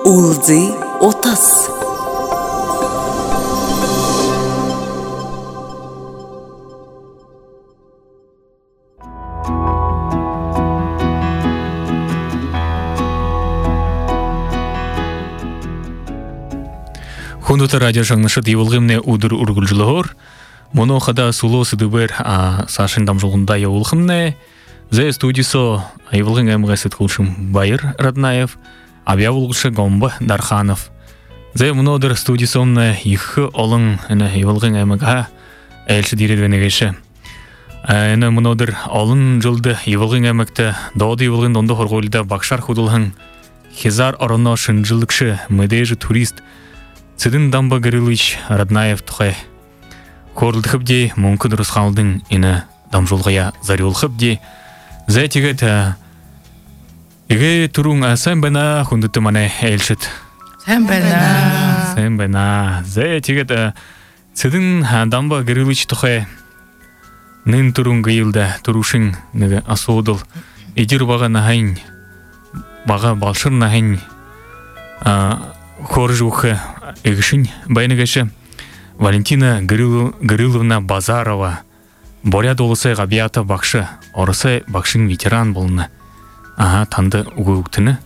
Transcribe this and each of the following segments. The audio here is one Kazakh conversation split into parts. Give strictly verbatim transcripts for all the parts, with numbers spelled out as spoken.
Улзы отас. Хундута радио шаңнышыт евылғымне удыр ургулжылығыр. Моно хада суло сыдыбыр сашын дамжылғында евылғымне. Зе студисо евылғын әмғасет құлшым Байыр Раднаев, абия вулгушы Гомба Дарханов. Зе монодыр студисомны ихы олың евылғын әміға әлші дирелвенегеші. Әні монодыр олың жылды евылғын әмікті доды евылғын донды хорғолыда бақшар худылғын хезар орыно шынжылықшы мүдежі турист Цидин Дамба Гырылыч Раднаев тұқай. Корылдықып де мүңкі дұрыс қалдың іні дамжолғая зарелқып де. Зәй тегет еге тұруң сән бәна хүндіті мане әлшіт. Сән бәна. Сән бәна. Зәй тегет Цидин Дамба Гырылыч тұқай. Нын тұруң ғайылда тұрушың неге асуыдыл. Едір баға нахайын. Баға балшыр нахайын. Хоржуха Эгшин Байнагаши Валентина Гырыловна Базарова Боря долысы ғабията бақшы орысы бақшың ветеран болыны. Ага, танды ұғылықтыны?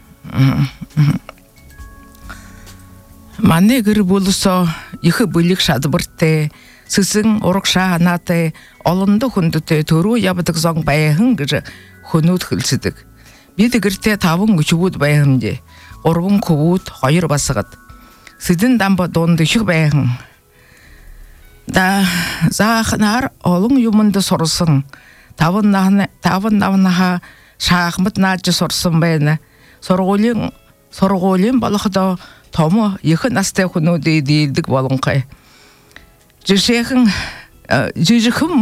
Мане гыр болысо ихы бүлік шады біртті сысың орықша анаты олынды хүндіті тұру ябыдық зоң байығын гыры хүнуд хылсыдық. Беді гірте табын күчібуд байығынде. Орбун кубут хайыр басығыд. Сидин дамба донды шық бәйін. Да зағынар олың юмынды сорысын. Тавын навынаға шағымыт наджы сорысын бәйіні. Сорғолин балықыда тому екі насты құну дейдейдік болың қай. Жешеқін жежіқім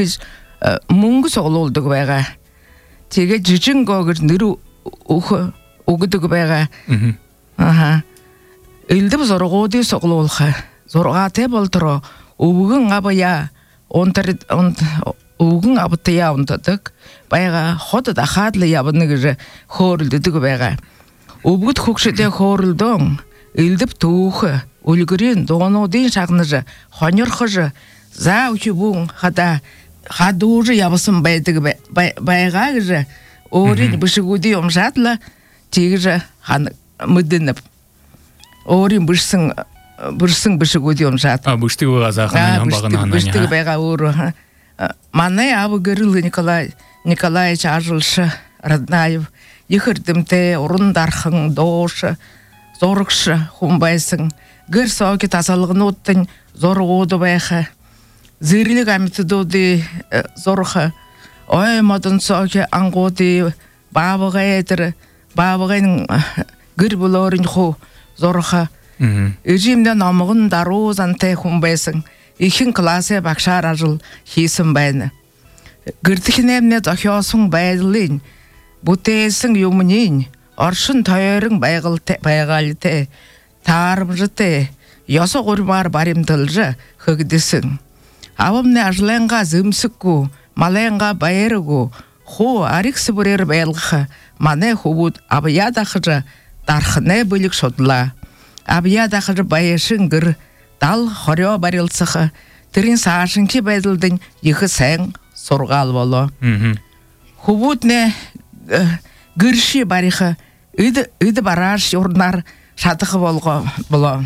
мұңғы соғыл олдық бәйға. Теге жежін көгір нұру ұқы Угдуг бэга. Аха. Илдиб зоргоди соглуулха. Зоргате болтро. Угун абая онтар он угун абтая онтадык. Бэга хотда хадлы ябыныгы хорулдуг бэга. Угут хукшыде хорулдон. Илдиб туухы. Улгырин донодин шагныжы. Хонёрхыжы. За учубун хада хадужы ябысын бэдиг бэга гыжы. Орин бышыгуди омжатла. Тегіжі хан мүдініп. Орин бүрсің бүрсің бүрші көдеуім жат. А, бүшті өға зақын бағына анан. Бүшті байға өрі. Маны абы Гырылы Николаевич Ажылшы Раднаев. Ехірдімті ұрындархың дошы, зорықшы хумбайсың. Гыр соғы тасалығын оттың зоры оды байқы. Зырлік әміті доды зорықы. Ой, мадын соғы аңғоды бабыға етірі. Бабығайның гір бұлорын қу зорыға. Үжімді намығын дару зантай құмбайсың. Ихін классы бақшар ажыл хейсін байны. Гірдікін әміне дұхиосың байдылын. Бұтейсің юмынын. Оршын тойырың байғалыты. Тарым жыты. Ясы ғұрмар барымдылжы қығдысың. Абымны ажыланға зымсықку. Малайынға байырығу. Ху ариксы бүрер байлығы. Мане хубут абыядақыжы дархыне бөлік шодыла. Абыядақыжы байышын гір дал хорё барылсықы. Тірін сашынки байдылдың ехі сәң сорғал болу. Хубут не гірші барихы үді бараш орнар шатықы болу.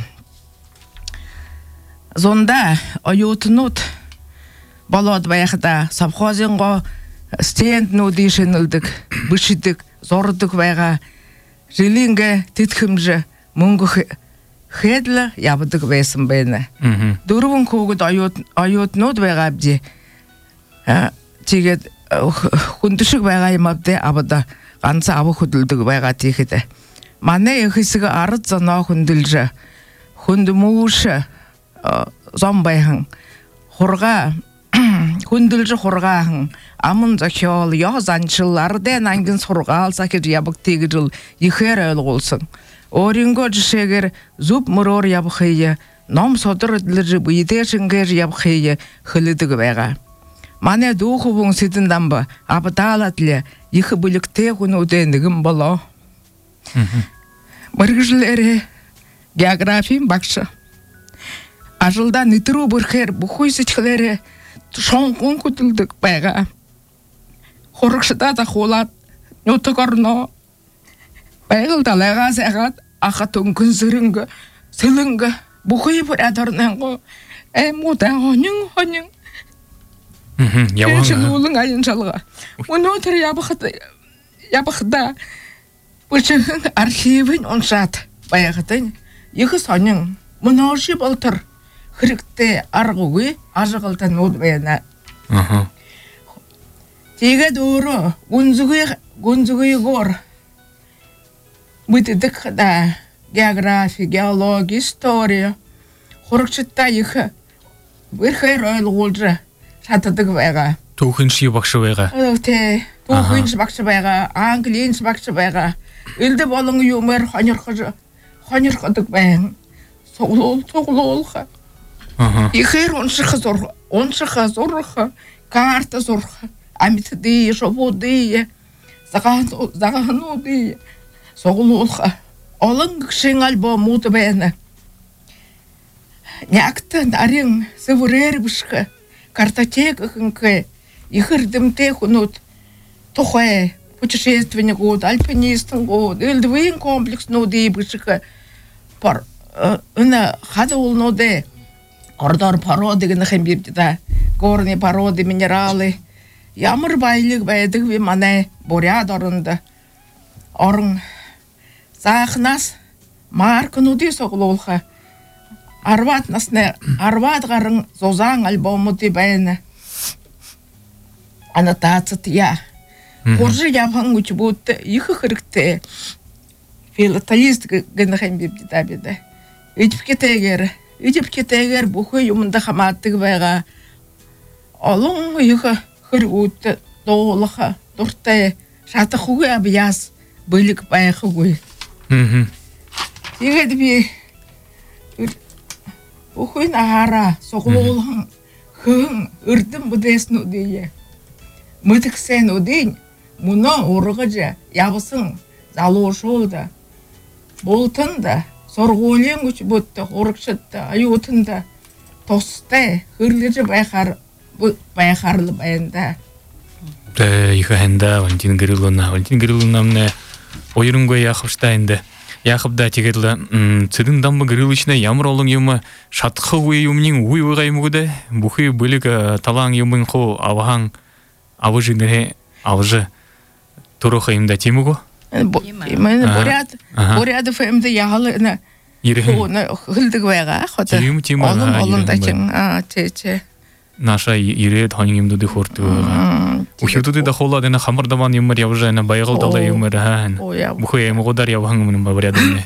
Зонда ойутынут болуд байықыда сапхозинго стенд нудишын үлдік, бүшідік, зордық байға, жилинге тіткімжі мұңғы хедлі ябыдық байсын байны. Дұрывын көгіт айот нуд байға абде, тегет хүндішік байға емапде абыда қансы абы хүділдік байға текеді. Мане ехісігі арыт зана хүнділжі, хүнді мұғышы зон байғын, құрға, хүнділжі құрғағын, амын зақиол, яғзанчыл, арден аңгін сұрғал сақыр ябық тегі жыл ехер өл қолсын. Оринго жішегер зуб мұрор ябықайы, ном содыр өділіржі бұйдешінгер ябықайы хылыдығы байға. Мане дұқы бұң сетінден ба, абытал әтлі, ехі бүлікте құн өдендігім болу. Мыргыжлере география бакша. Ажылда нитру бүрхер бұхуй січхлері шоңқын күтілдік байға. Хорықшыда да қолат, нөті көріно. Байғылда лайға зәғат, ақатын күнзірінгі, сілінгі, бұхуй бір әдірнен қо. Әй, мұдан ғонын, ғонын. Кешін олың айын жалға. Мұны өтір ябықда бұшығын архивін оншат байғытын. Екі соның, мұны оршы болтыр. Хрикте аргуги ажыгылтан удбайна. Ага. Тиге дуру гунзуги гунзуги гор. Битидик да география, геология, история. Хорукчытта их бирхай ройлгулжа шатадык байга. Тухинши бакшы байга. Те, тухинш бакшы байга, англиинш бакшы байга. Илде болың юмер ханырхыжы. Ханырхыдык байын. Соглол, соглолха. Ихэр оншиха зорха, оншиха зорха, карта зорха, амитдии, шобудии, заганудии, соглулха. Олон гшин альбом мута бэна. Някта нарин севурербшха, картотека хэнкэ, ихэр дэмтэй хунут, тухай, путешественник год, альпинистын год, элдвин комплекс нуди бшха, пар,ына хадул нуде, Ордор породы гэнэхэн бибдида, горные породы, минералы. Ямар байлык байдык ви мане бурят орында. Орын сахнас маркынуди соглолха. Арват насне, арват гарын зозан альбому ти байны. Аннотацит я. Хоржы япан гүч будты, ихы хырыкты. Филателист гэнэхэн бибдида бида. Ичпке тегер. Идеп кетегер бүхий юмында хаматтыг байга. Олон үйхі хөргүүт доолыха дуртай шатах үгүй абияс бөлік байхы үгүй. Тэгээд би бүхий нахара соглуулхан хүн үрдэн бүдэснүүдие. Мүдіксэнүүдийн мұна ургаж явсан залуушуулда болтында Соргуулын güç бүтті, орықшытты, аюутында, тосты, хүрлежі байқар, байқарлы байында. Иха хэнда, Валентина Гирилловна, Валентина Гирилловна мне ойырынға яқыштайынды. Яқыбда тегерлі, цидын дамбы Гирилловична ямар олың емі шатқы өй емнің өй өйға емігіді, бұхи бөлік талаң емін қо аваң, авы жігіре, авыжы тұрықы емді темігі? Мен бурят, бурят фэмдэ яхалы на хылдыг байга хата. Олон олон тачин а те те. Наша ире таның юмды хорту. Ухютуды да холла дена хамардаман юмар явжа на байгал дала юмар хан. Бухой ему годар явхан мен бабрядны.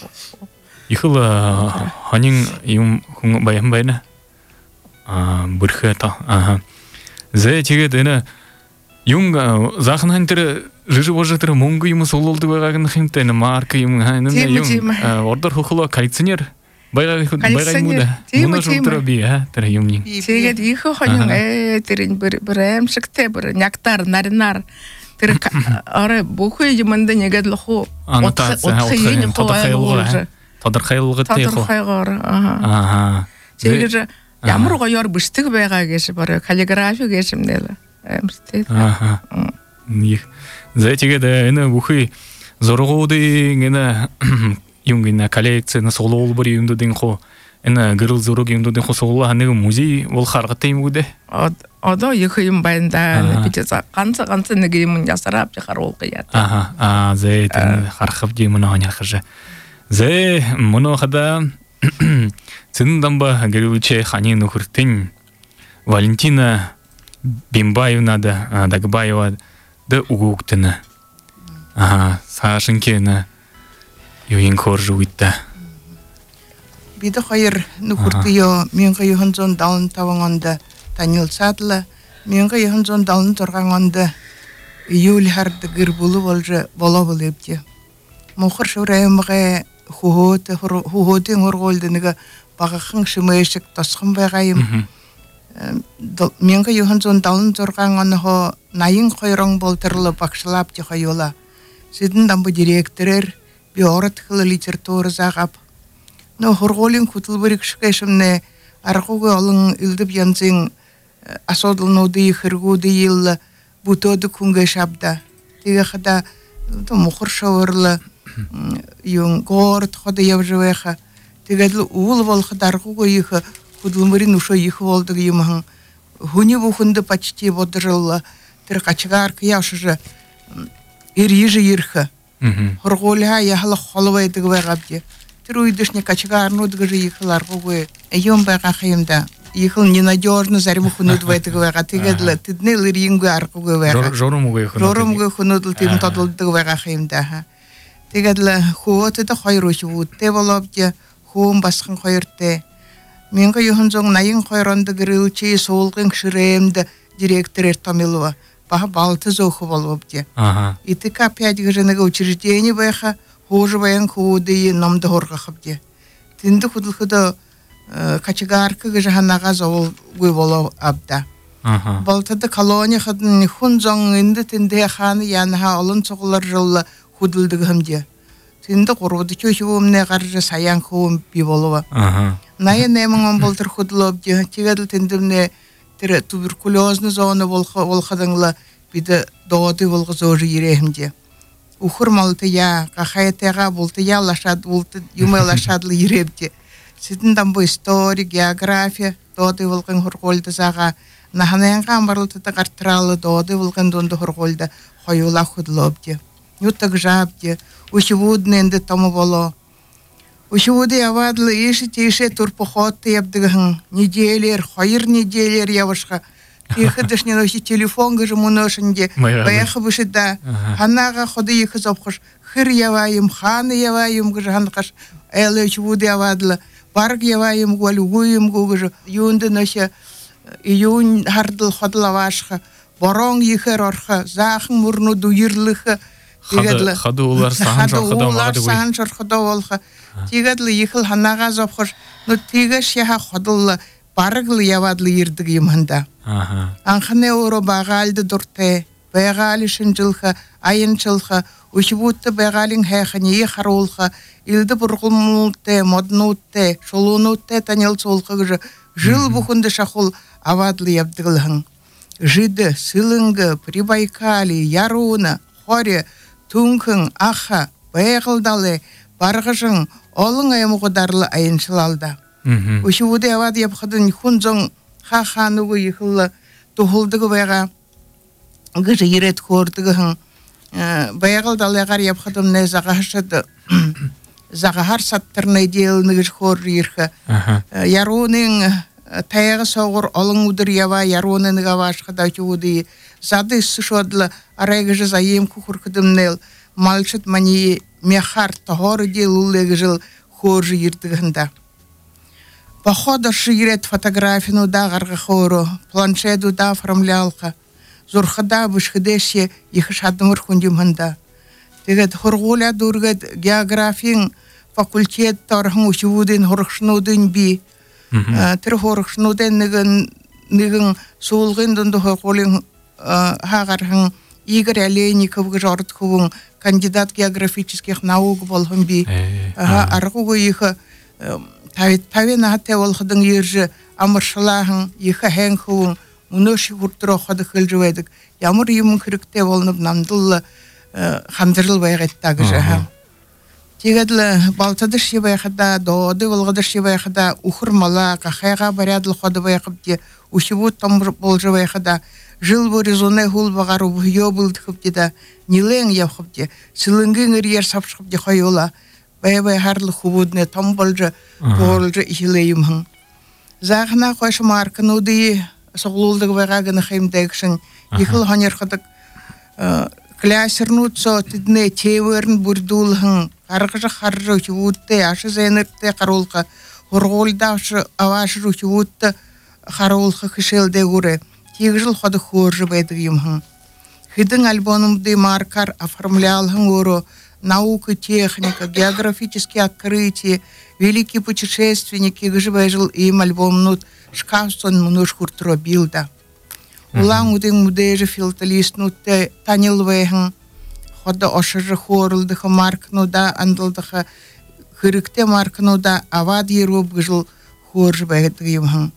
Ихла ханин юм хун баян байна. А бурхата. Ага. Зе теге дена Yung zaken hunter Жижи божатыр монгу ему сололды байгагын химтен марка ему ханын юм ордор хохло коллекционер байга байга муда муна жолтора би а тэр юмни тэгээд их хонин э тэрин брээмшигтэй бүр нягтар наринар тэр ары бүхий юмд нэгэд лоху отхын тодорхойлгоо тодорхойлгоотэй хоо аа тэгээд ямар гоёор бишдэг байгаа гэж бүр каллиграфи гэж юмнэл эмстэй аа них За тэгээд энэ бүхий зургуудын энэ юм гинэ коллекцийн солоол бүр юмдын хоо энэ гэрэл зураг юмдын хоо солоо нэг музей бол харгатай юм үү? Одоо их юм байна да. Би за ганц ганц нэг юм ясарав харуул гаяа. Аа аа зэ хархав юм нөө хаж. Зэ моно хада цэндамба гэрэлчээ ханы нөхөртэн Валентина Бимбаевна да Дагбаева да угуктена. Ага, Сашенькена юин коржуитта. Бида хайр нөхөртөё мянга юханзон даун таванганда Танил Садла мянга юханзон даун торганганда июль хард гэр булу болжа боло болебди. Мохор шураямга хухот хухотын хорголд нэгэ багахан шимэшик тосхон байгаа юм. Мянга юханзон даун торганганда Наин хойрон болтырлы бакшылап жахайола. Сидин дамбы директорер биоратхыла литература загап. Но хорголин кутылбырик шкешемне аргугы алын илдип янзин асодылнуды хыргуды йылла бутоды күнге шабда. Тиге хада мухыр шавырлы юн город хода явжевеха. Тигедл уул волха даргугы йыхы кутылбырин ушо йыхы волдык йымахан. Хуни бухынды почти водырылла. Тир качгар кияшыжы ирижи йырхы. Хорголя яхала холвайдык вегабди. Тир уйдышне качгарнудык жы йыхылар гугы. Эйом бага хыйымда. Йыхыл ненадежно зарим хунудвайдык вега. Тигедл тидне лырьингы аргугы вега. Жорумугы хунудл. Жорумугы хунудл тим тодылдык вега хыйымда. Тигедл хуоты да хойруш вудте болобди. Хуум басқын хойрте. Менге юхынзоң найын хойронды гырылчы соолгын шыремді директор Эртомилова. Баха балты зоху болобди. Итика пять гыжыныга учреждение байха хуже баян хууды намды хорга хабди. Тинді худылхыда качыгаркы гыжаханага зоол гуй болов абда. Балтады колония хадын хунзоң инді тинді ханы яныха олын соғылар жылы худылдығы хамди. Тинді қорвуды көшівумне қаржы саян хуум би болова. Найы немің болтыр худылобди. Тигадыл тиндімне тірі туберкулезны зоны волхадыңла биді доғады волғы зожы ерехімде. Ухыр малты я, қақайтыға болты я лашад, болты юмай лашадлы еребде. Сетін дамбы история, география, доғады волғын хұрғолды заға. Наханайынға амбарлытыды қартыралы доғады волғын донды хұрғолды қойула худылобди. Ютық жабди, учевудны енді тамы боло. Учевуды явадлы еші тейше турпохотты ябдығын. Неделер, хайыр неделер явышқа. Тейхідішнен өші телефон гыжы мұнышынде. Баяқы бішіда. Ханаға ходы ехі зопқыш. Хыр явайым, ханы явайым гыжы ханқаш. Әлі учевуды явадлы. Барг явайым гуал угуйым гугыжы. Юнды нөші июн хардыл ходыл авашқа. Борон ехер орқа. Зақын мұрну дуйырлықы. Хады олар сахан шарқыда олға. Тигедлі ехіл ханаға зопқыш. Но тиге шеха ходылы барғылы явадлы ердіг еманда. Анхане оро бағалды дұрте. Бағалы шынжылға, айыншылға. Үшібутты бағалың хайхане ехар олға. Илді бұрғылмұлте, моднутте, шолунутте танел солғы гыжы. Жыл бұхынды шақыл авадлы ябдығылғын. Жиды, сылыңғы, Прибайкали, Яруна, Хоре, Тункын, Аха, Байғылдалы, барғыжың, олың аймұғыдарлы айыншылалда. Үшівуді авад епқыдың хунзың ха-хануғы ехілі тұхылдығы байға гыжы ерет көрдігіғын. Байғылдалығар епқыдым не зағашыды. Зағахар саттырны дейліні гыжы көрі ерхі. Яруның таяғы соғыр олың ұдыр ява яруның ғавашқыда үшівуді. Зады сышодлы арайгыжы заем кухуркыдым нел. Малчыт мани мехар тахоры делулы жыл хоржы ердігінда. Походашы ерет фотографину да ғарға хору, планшеду да оформлялқа. Зурхада бішхідеше ехі шадымыр хундимында. Тегет хорғуля дұргет географин факультет тархын үшівудын хорықшынудын би. Тір хорықшынудын нігін суылғын дұнды хорғулын хағархын Игорь Олейников жорт хубун кандидат географических наук болхын би. Арғуғы ехі тавена хатте олхыдың ержі амыршылағын ехі хэн хубун мұныши құрттыр оқады қылжывайдық. Ямыр емін күрікте болынып намдылы қандырыл байғайттағы жа. Тегедлі балтады шебайқыда, доғады болғады шебайқыда ұхырмала, қақайға барядыл ходы байқып де, ұшыбут там болжы байқыда, жыл бөрі зоны хул бағару бұйо бұлдықып деді, нелең яқып де, сылыңгың үрер сапшықып де қойыла, бай-бай харлы хубудны там болжы, болжы ихілейімхің. Зағына қойшы маркын ұды соғылылдығы байғағыны қаймдайықшын, ехіл ханерқыдық клясернуцо тидне теверн бурдулхын, қарғыжы қаржы үчівутты, ашы зайныртты қарулқы, ұрғолдашы авашы үчівутты қарулқы кішелде көрі. Тегі жыл ходы хоржы байдығымхын. Хидың альбомымды маркар оформлялхын өрі, наука, техника, географические открытия, великие путешественники, гыжы байжыл им альбомнут шкафсон мұныш құртыро билда. Улаң үдің мүдежі филталиснутты танил вайхын, хода ошыры хорылдығы маркнуда, андылдығы хырыкте маркнуда, авад еру бұжыл хоржы бәйдігім.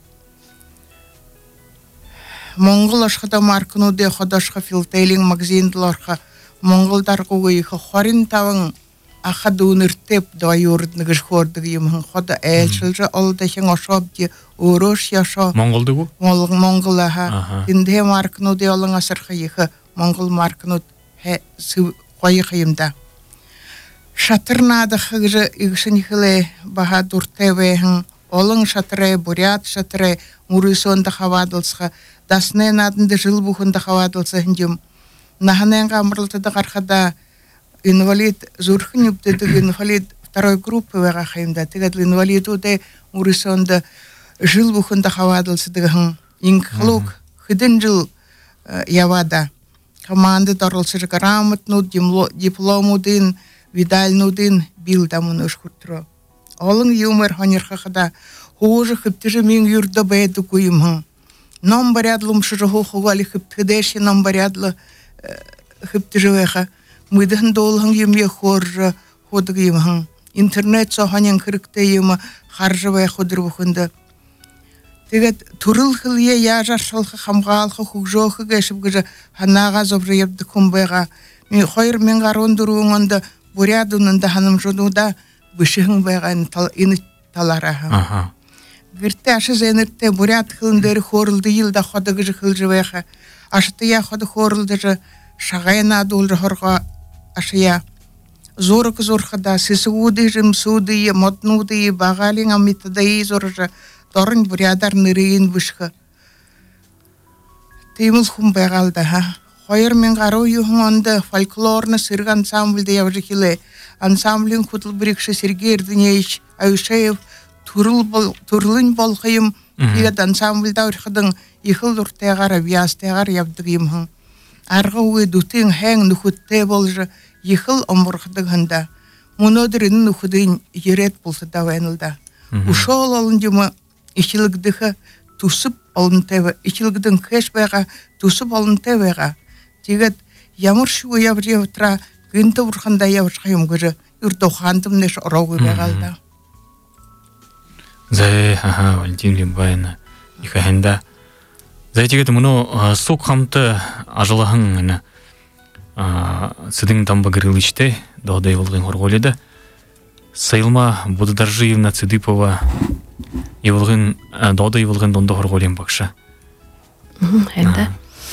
Монгол ашқыда маркнуде ходашқа филтейлинг магазиндыларқа монголдарғы ойығы хорин тавың аха дуныртеп дайордныгыш хордыгым хода элчилже олдахин ошобди орош яшо Монголды бу? Монгол аха инде маркнуде олың асырхайығы монгол маркнуд хе қойықайымда. Шатырнады хыгжы игшынихылы бахадур тевейхін олың шатыры, бурят шатыры, мурысонда хавадылсқа дасны надынды жыл бұхында хавадылсы хіндем. Наханен қамырлтыды қарқада инвалид зурхын үптедік инвалид второй группы ваға қайымда. Тегадыл инвалидуды мурысонда жыл бұхында хавадылсы дығын. Инқылук хыдын жыл явада. Команды дарылсыр грамотнуд, дипломудын, видальнудын билдамын өшкүрттірі. Олың юмор ханерхақада хожы хыптыжы мен юрда бәйді көйімің. Нам барядлым шырығы ховали хыптыдеші, нам барядлы хыптыжы вәға. Мүдіғін долғын еме хоржы ходығы емің. Интернет соғанен кірікті емі қаржы вәй ходыр бұқынды. Тегет турыл хылия яжар шалқы қамғалқы хуқжоқы кәшіп күжі ханаға зобры ебді күмбайға. Мен қойыр мен ғаронды бурядунында ханым жонуда бішігін байға ені талараға. Гірті ашы зәніртті буряд хылындары хорылды елда қодығы жы хылжы байға. Ашыты я ходы хорылды жы шағайна адулжы хорға ашыя. Зорық зорқыда сісі уды жым суды, мотнуды, бағалин амитыдай зор жы торын бурядар нырыйын бішкі. Тейміл құм байғалды. Қойыр мен ғару юхын онды фольклорны сырғы ансамбльді явжы келі. Ансамблин құтыл бірікші Сергей Эрденевич Айшеев турлын болқайым егет ансамбльда өрқыдың ехіл ұртайғар, авиастайғар ябдығым. Арғы өй дүтің әң нүхітте болжы ехіл омырқыдығында. Мұнодырын нүхідін ерет болсы давайнылда. Ушол олын жымы ешілігдігі тусып олын тәві, ешілігдің кәш байға тусып олын тәвіға. Тегет ямыр шуы ябыр ябытра гынты ұрқында ябыр қайым көрі үрдоқандым неш ұрауы байғалда. Зай, ага, Валентин Лимбайна, ихахенда. Зай тегет мұны соқ қамты ажылағын сыдың тамба гырылышты, доғдай болғын хорғоледі. Сайылма Будыдаржиевна Цыдыпова евылғын, доғдай болғын донда хорғолен бақша. Хенда.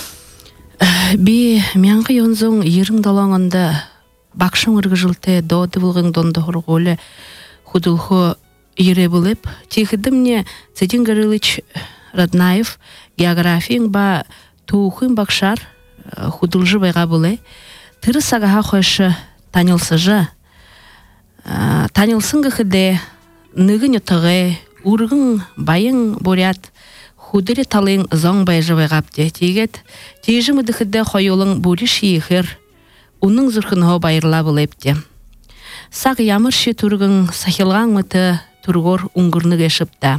Би мянғы йонзон ерің далаңында бақшың ұрғы жылты доғдай болғын донда хорғолі худылғы ере болып, тегідім не Цедин Горылыч Раднаев географияң ба туықын бақшар худылжы байға болы. Тыры сағаға қойшы танылсыжы. Танылсын ғыды нүгін ұтығы, ұрғын байың борят, худыры талың зоң байжы байғапты. Тегет, тежі мүдіхіді қойылың бөрі шиехір, оның зұрқынғы байырла болыпты. Сақ ямыршы тұрғын сахилған мұты тұрғыр ұңғырны кешіпті.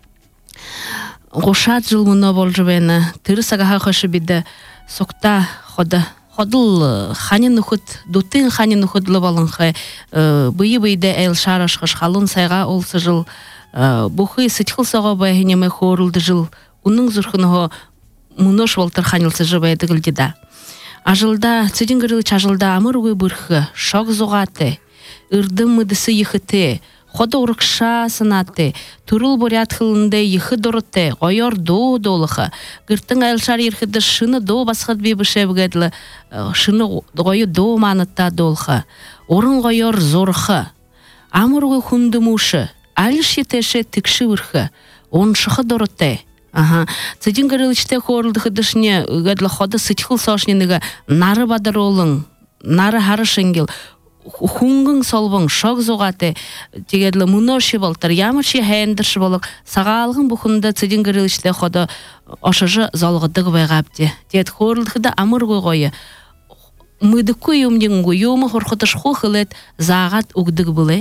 Ғошат жыл мұны бол жывені, тыры сағаға қошы біді соқта ходы. Ходыл ханин ұхыт, дұттың ханин ұхытлы болыңқы, бұйы-бұйды әл шарашқыш қалын сайға олсы жыл, бұқы сытқыл соға байынемі хорылды жыл, оның зұрқынығы мұнош волтыр ханилсы жыбайды гілдеді. Ажылда, Цедин Горылыч ажылда амыр ұғы бұрқы, шоқ зоғаты, ұрдым мұдысы ехіті, ходы ұрықша сынаты, турыл бурят хылынды ехі дұрыты, ойор до долықы, гүрттің айлшар ерхіді шыны до басқыд бебіше бұгәділі, шыны ғойы до манытта долқы, орын ғойор зорқы, амырғы хүнді мұшы, алыш етеші тікші вұрқы, он шықы дұрыты. Цедин Горылычты хорылдығы дышыне ғадылы ходы сытқыл сошненігі нары бадар олың, нары харышынгел, хунгын солбың шоқ зоғаты тегедлі мұноши болтыр, ямырши хайындыршы болық, сағалығын бұқында Цедин Горылычты ходы ошыжы золғыдығы байғапты. Тет хорылдығы амыр ғойы, мұдықы юмден ғойымы хорқытыш қоқылет зағат ұғдығы бұлы.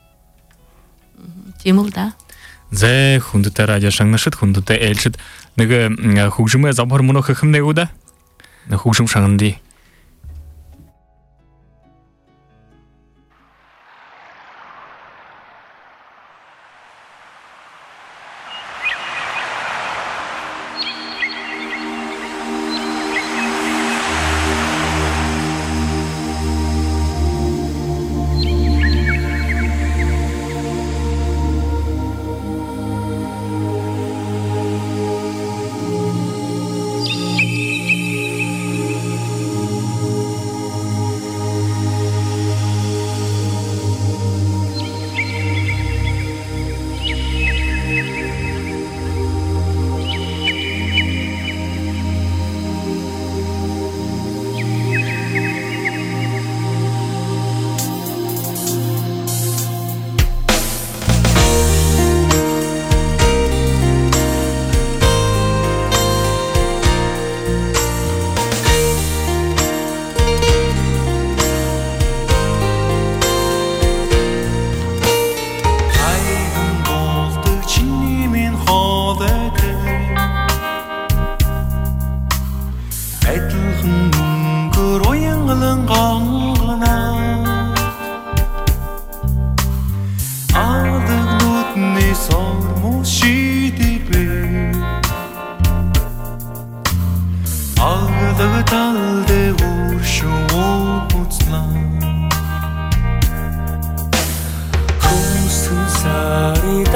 Теміл да? Зай хундыта радио шаңнашыт, хундыта әлшіт. Нүгі хуқжымы забар мұны қықымдай ұда? Хуқжым шаңынды.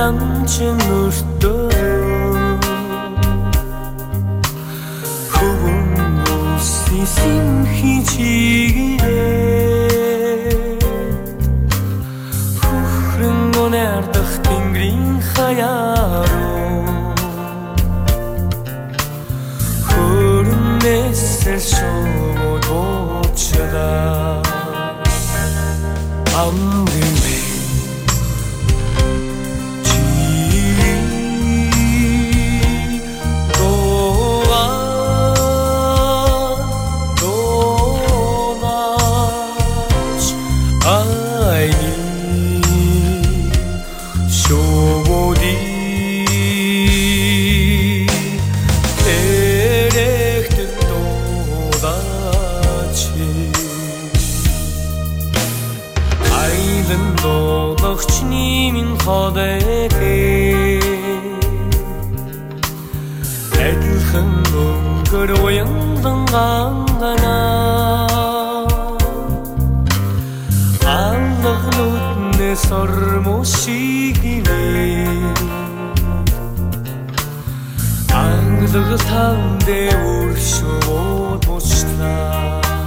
дамжин өртөө хөвөн үссэн хичээгээ хөхрөн өнөрдөх тэнгэрийн хаяаруу хөрнэсэл шоуд очраа амрэмэ Эдлхэн өнгөр уяндан гангана Аллагнуудны сормошигивэ Англагл тандэ өршөөд бучлаа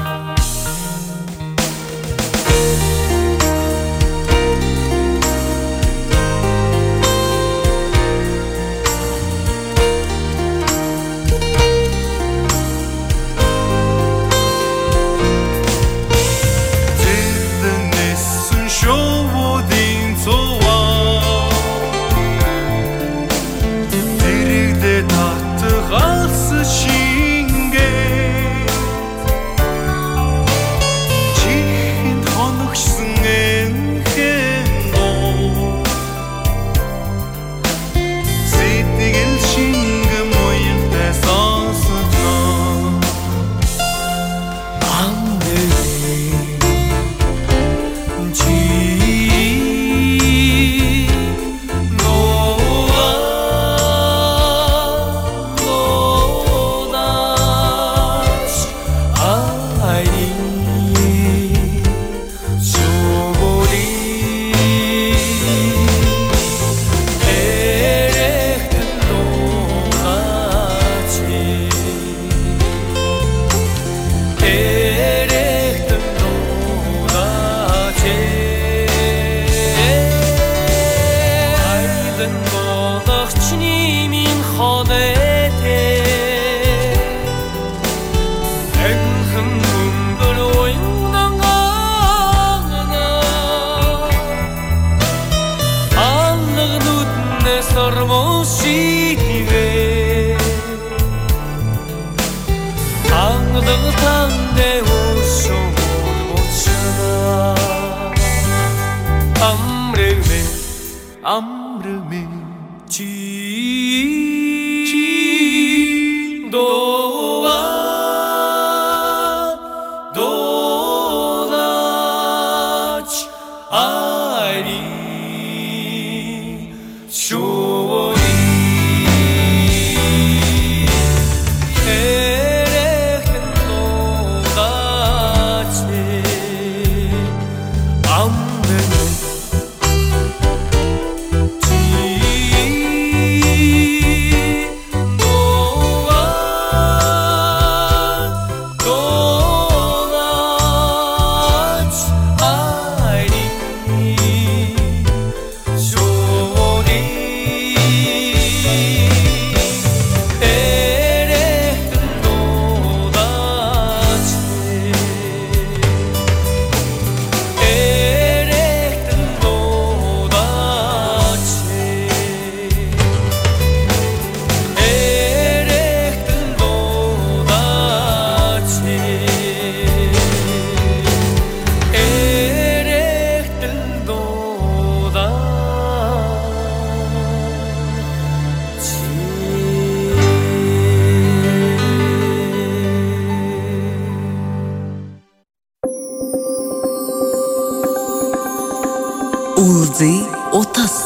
Улзы отас.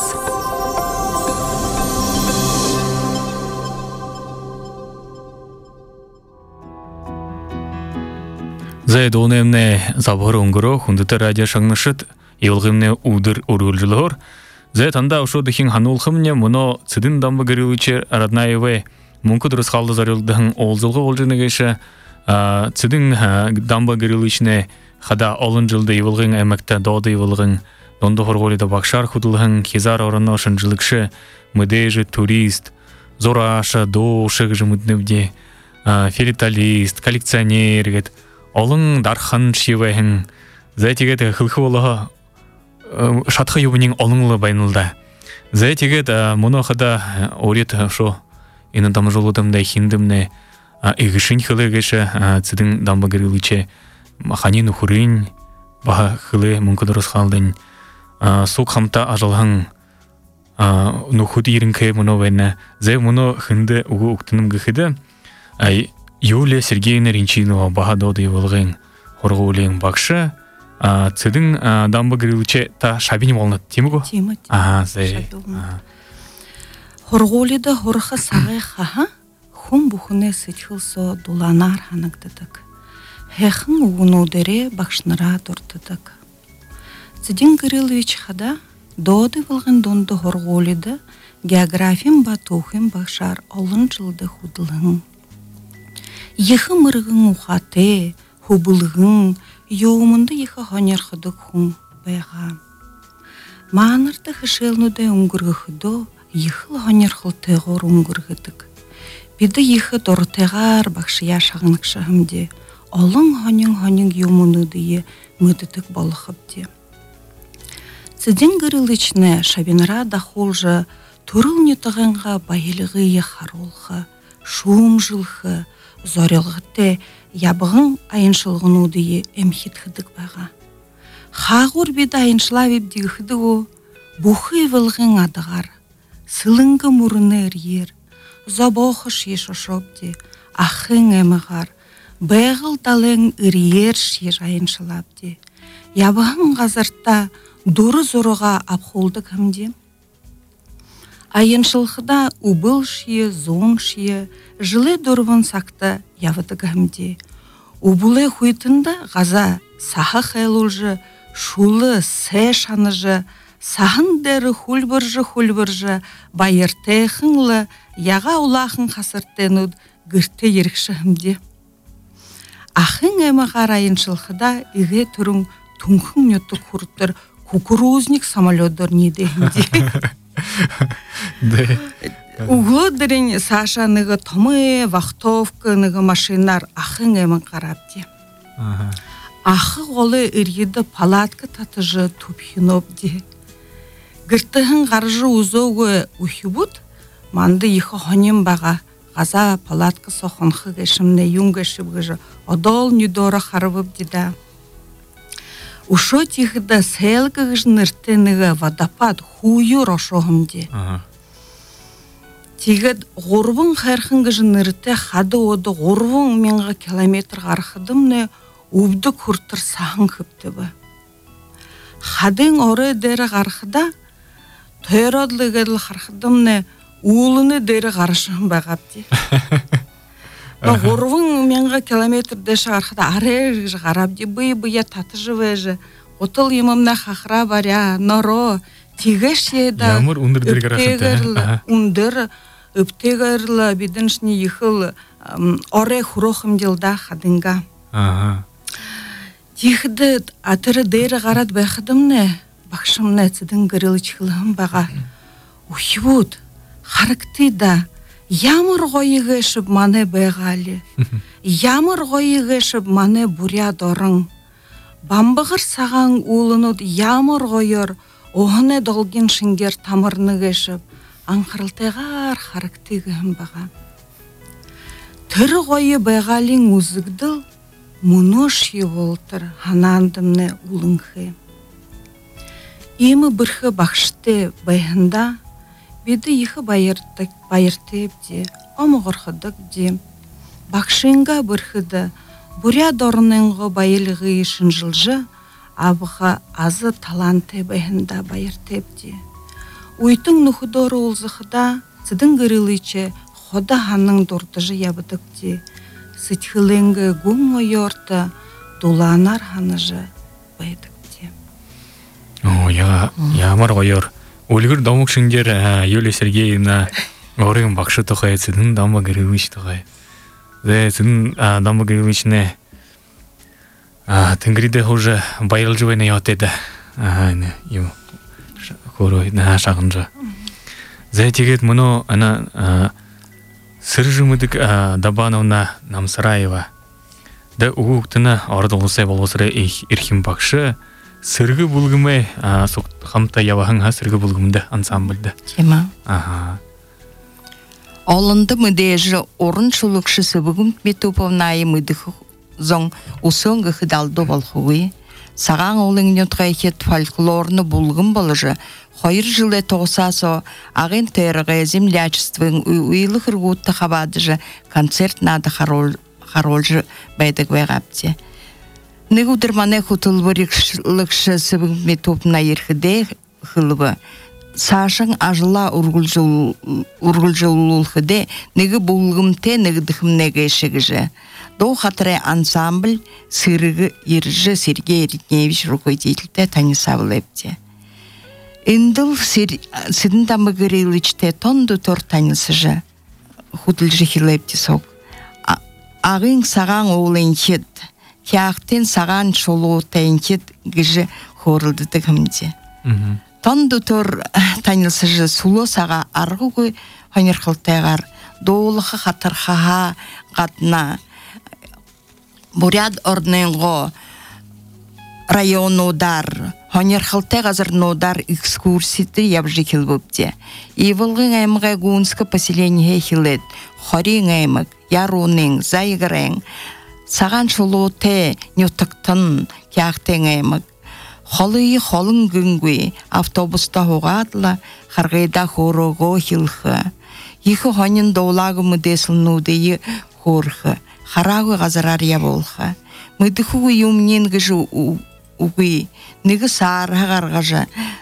Зайд онемне забор онгоро хүндэтэй радио шагнашыт Евылгымне удыр өргөлжөлөр Зе танда ошо дихин ханулхымне муно цидин дамба гырылыче Раднаеве мунку дұрыс қалды зарылдың олзылғы олжынығышы цидин дамба гырылычне хада олын жылды евылғын әмәкті доды евылғын донды хорғолида бақшар худылғын хизар орынна шынжылықшы мыдежі турист зора аша до шығы жымыднывде филиталист, коллекционер гет олың дархан шивайын зәйтегет хылхы олыға шатқы юбының олыңлы байнылда зәйтегет мұны қада орет шо ені дамы жолудымда хиндімне игішін хылы кеші цидың дамба гырылыче ханин ухурын баха хылы мүнкі дұрыс қалдың сук хамта ажалғын нухуд ерінке мұны вайна зәй мұны хынды уғы уқтыным гіхіді Ай, Юлия Сергеевна Ринчинова баха доды евылғын хорғы өлең бақшы цидың дамба гырылыче та шабини болнат, темі го? Темі, Ага, зәй. Хорғолида хорға сағай қаға хум бұхыне сычылсо дуланар ханагдадық. Хеқын уғын одере бақшнара дұрдадық. Цидин Гырылович хада доды вылғын донды хорғолида географим батухым бақшар олын жылды худылғын. Ехы мырғын ұқаты, хубылғын, еуымынды ехы ханерхыдық хун байға. Маанырды хышелнуды ұңгырғы хыдо, ехыл ханерхыл тегор ұңгырғыдық. Биді ехы дортеғар бақшыя шағынықшығымде, олың ханен-ханен еуымынудые мүдітік балықыпде. Цидин Гырылычне шабинара дахолжы турыл нетығынға байылығы ехаролғы, шум жылғы, зорелғыты ябығын айыншылғынудые әмхетхідік баға. Хағыр беді айыншылап ебдігіді о, бұхы вылғын адығар, сылыңғы мұрыны әрер, забоқы шешошопде, ақын әміғар, бәғыл далың үрер шер айыншылапде. Ябығын ғазыртта дұры зорыға апқолдық әмде. Айыншылғыда убыл шие, зоң шие, жылы дұрвын сақты явыдық әмде. Убылы хуйтында ғаза саха қайлылжы, шулы сэ шаныжы, сахын дәрі хулбыржы-хулбыржы, байырты қыңлы, яға улақын қасырттенуд гірті ерікші әмде. Ақын әміғар айыншылғыда иге түрің түңхің нөтті құрттыр кукурузник самолетдор неде әмде. Углы дырын Саша ныгы томы, вахтовка ныгы машинар ахын әмін қарапте. Ахы қолы үргеді палатка татыжы тупхинопде. Гіртіғын қаржы ұзоғы ұхибуд, манды ехі хонем баға, ғаза палатка соқынқы кешімне юнга шыбғыжы, одол нүдора қарыбып деда. Ушо тихіда сәлгі ғыжын үртенігі водопад хую рошоғымде. Тегід ғорбың қайрқын ғыжын үрте қады оды ғорбың менға километр ғарқыдымны убды күртір сағын көпті бі. Қадың оры дәрі ғарқыда тойрадлы ғадыл ғарқыдымны уылыны дәрі ғарышығын бағапты. Ғорбың менға километр дәші ғарқыда арер ғарабды бұй-бұя таты жывәжі. Отыл емімна қақыра баря, норо, тегеш еді. Ямыр ұндыр дәрі ғарақыды. Ұндыр үптегірлі бедіншіне ехіл оре хұрохым делда қадынға. Тегіді атыры дәрі ғарад бәқыдымны, бақшымны цидin Гырылычхылығым баға. Ухивуд, қарыкты да, Ямыр ғойығы шып маны бәғалі, ямыр ғойығы шып маны буря дорың. Бамбығыр саған улынуд ямыр ғойыр, оғыны долгин шынгер тамырны ғешіп, аңқырылтығар харықтығым баға. Түрі ғойы бәғалин ұзығдыл, мұны ши болтыр, ханандымны улыңқы. Емі бірхі бақшты байында, беді ехі байыртып де, омығырқыдық де, бақшынға бірхіді, буря дорыныңғы байылығы ешін жылжы, абыға азы таланты байында байыртып де. Уйтың нұхыдоры олзықыда, цидin Гырылыче хода ханның дұртыжы ябыдық де, сытхылыңғы гүң ойорты, дуланар ханыжы байдық де. О, ямыр ғойыр. Ольгер домок шиндер Юлия Сергеевна орын бакшы тохай цидын дамба Григорьевич тохай. Зе цидын дамба Григорьевичне Тенгриде уже байылжывай на йотеда. Ага, не, ю хорой на шагынжа. Зе тегет муно ана сыржымыдык Дабановна Намсараева. Да угуктына ордолусай болосыры ирхим бакшы сыргы булгымай хамта яваханга сыргы булгымда ансамбльда. Кема. Ага. Олынды мыдежі орын шулықшысы бүгін метуповнайы мыдық зоң усоңғы хыдалды болхуы. Саған олың нөтғайхет фольклорны булгым болыжы. Хойыр жылы тоғысасо ағын тәріғі землячествың уйлы хыргутты хабадыжы концерт нады харолжы байдық вайғапте. Негудырманы хутылбырықшылықшы сыбың метупна ерхіде хылыбы. Сашың ажыла ургулжылулхыде неги булгымте неги дыхымнеге шегіжі. До хатыры ансамбль сырығы ержі Сергей Ритневич руководитель танисавлепте. Индыл сидін дамы Григорьевичте тонду тор танисыжы хутылжы хилепте сок. Ағын саған олын хет, кяқтен саған шолу тайынхет гіжі хорылды дығымде. Тонду тор танисыжы сулу саға арғығы хонерқылтайғар, доулығы қатырхаға қатына Буряд орнынғы район удар, хонерқылтай ғазыр нодар экскурситы ябжы келбіпте. Ивылғын аймға гуынскі поселение хилет, хорин аймық, яруның, зайғырың, саған шулу те нютықтын кяқтен аймық. Холыйы холын күнгүй, автобуста хоғадла, харғайда хорығы хилхы. Ехі хонин доулағы мүдесілнудейі хорхы. Харагы ғазырария болха. Мүдіхуғы юмнен гіжі уғы, негі сарғы ғарғажы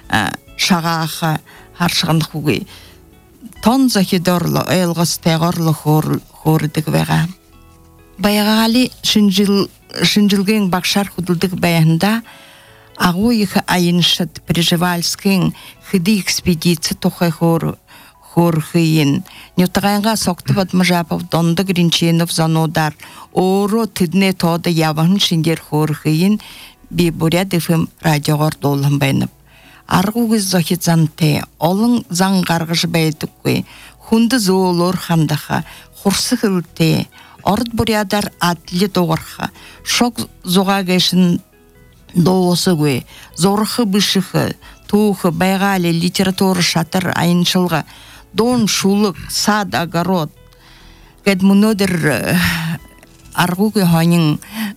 шағаға харшығындық уғы. Тон захидорлы, өйлғыз тәғорлы хордық вәға. Баяғали шынжылген бақшар худылдық баяғында ағу ехі айыншыт Прижевальскің хыды экспедиция тоқай хоры. Хорхыйын. Нютағайынға соқты батмы жапов донды гринченов занудар. Оро тыдне тоды явахын шиндер хорхыйын би буряд эфэм радиоғар долын байнып. Арғуғы зохит занте, олың заң қарғышы бәйдік кой. Хунды зоолор хандаха, хурсы хылте, орд бурядар атлы доғырха. Шок зоға гәшін доғысы кой. Зорхы бішіхі, туғы, байғалы, литературы шатыр айыншылға. Дон, шулық, сад, огород. Гэд мұнодыр арғуғы хонин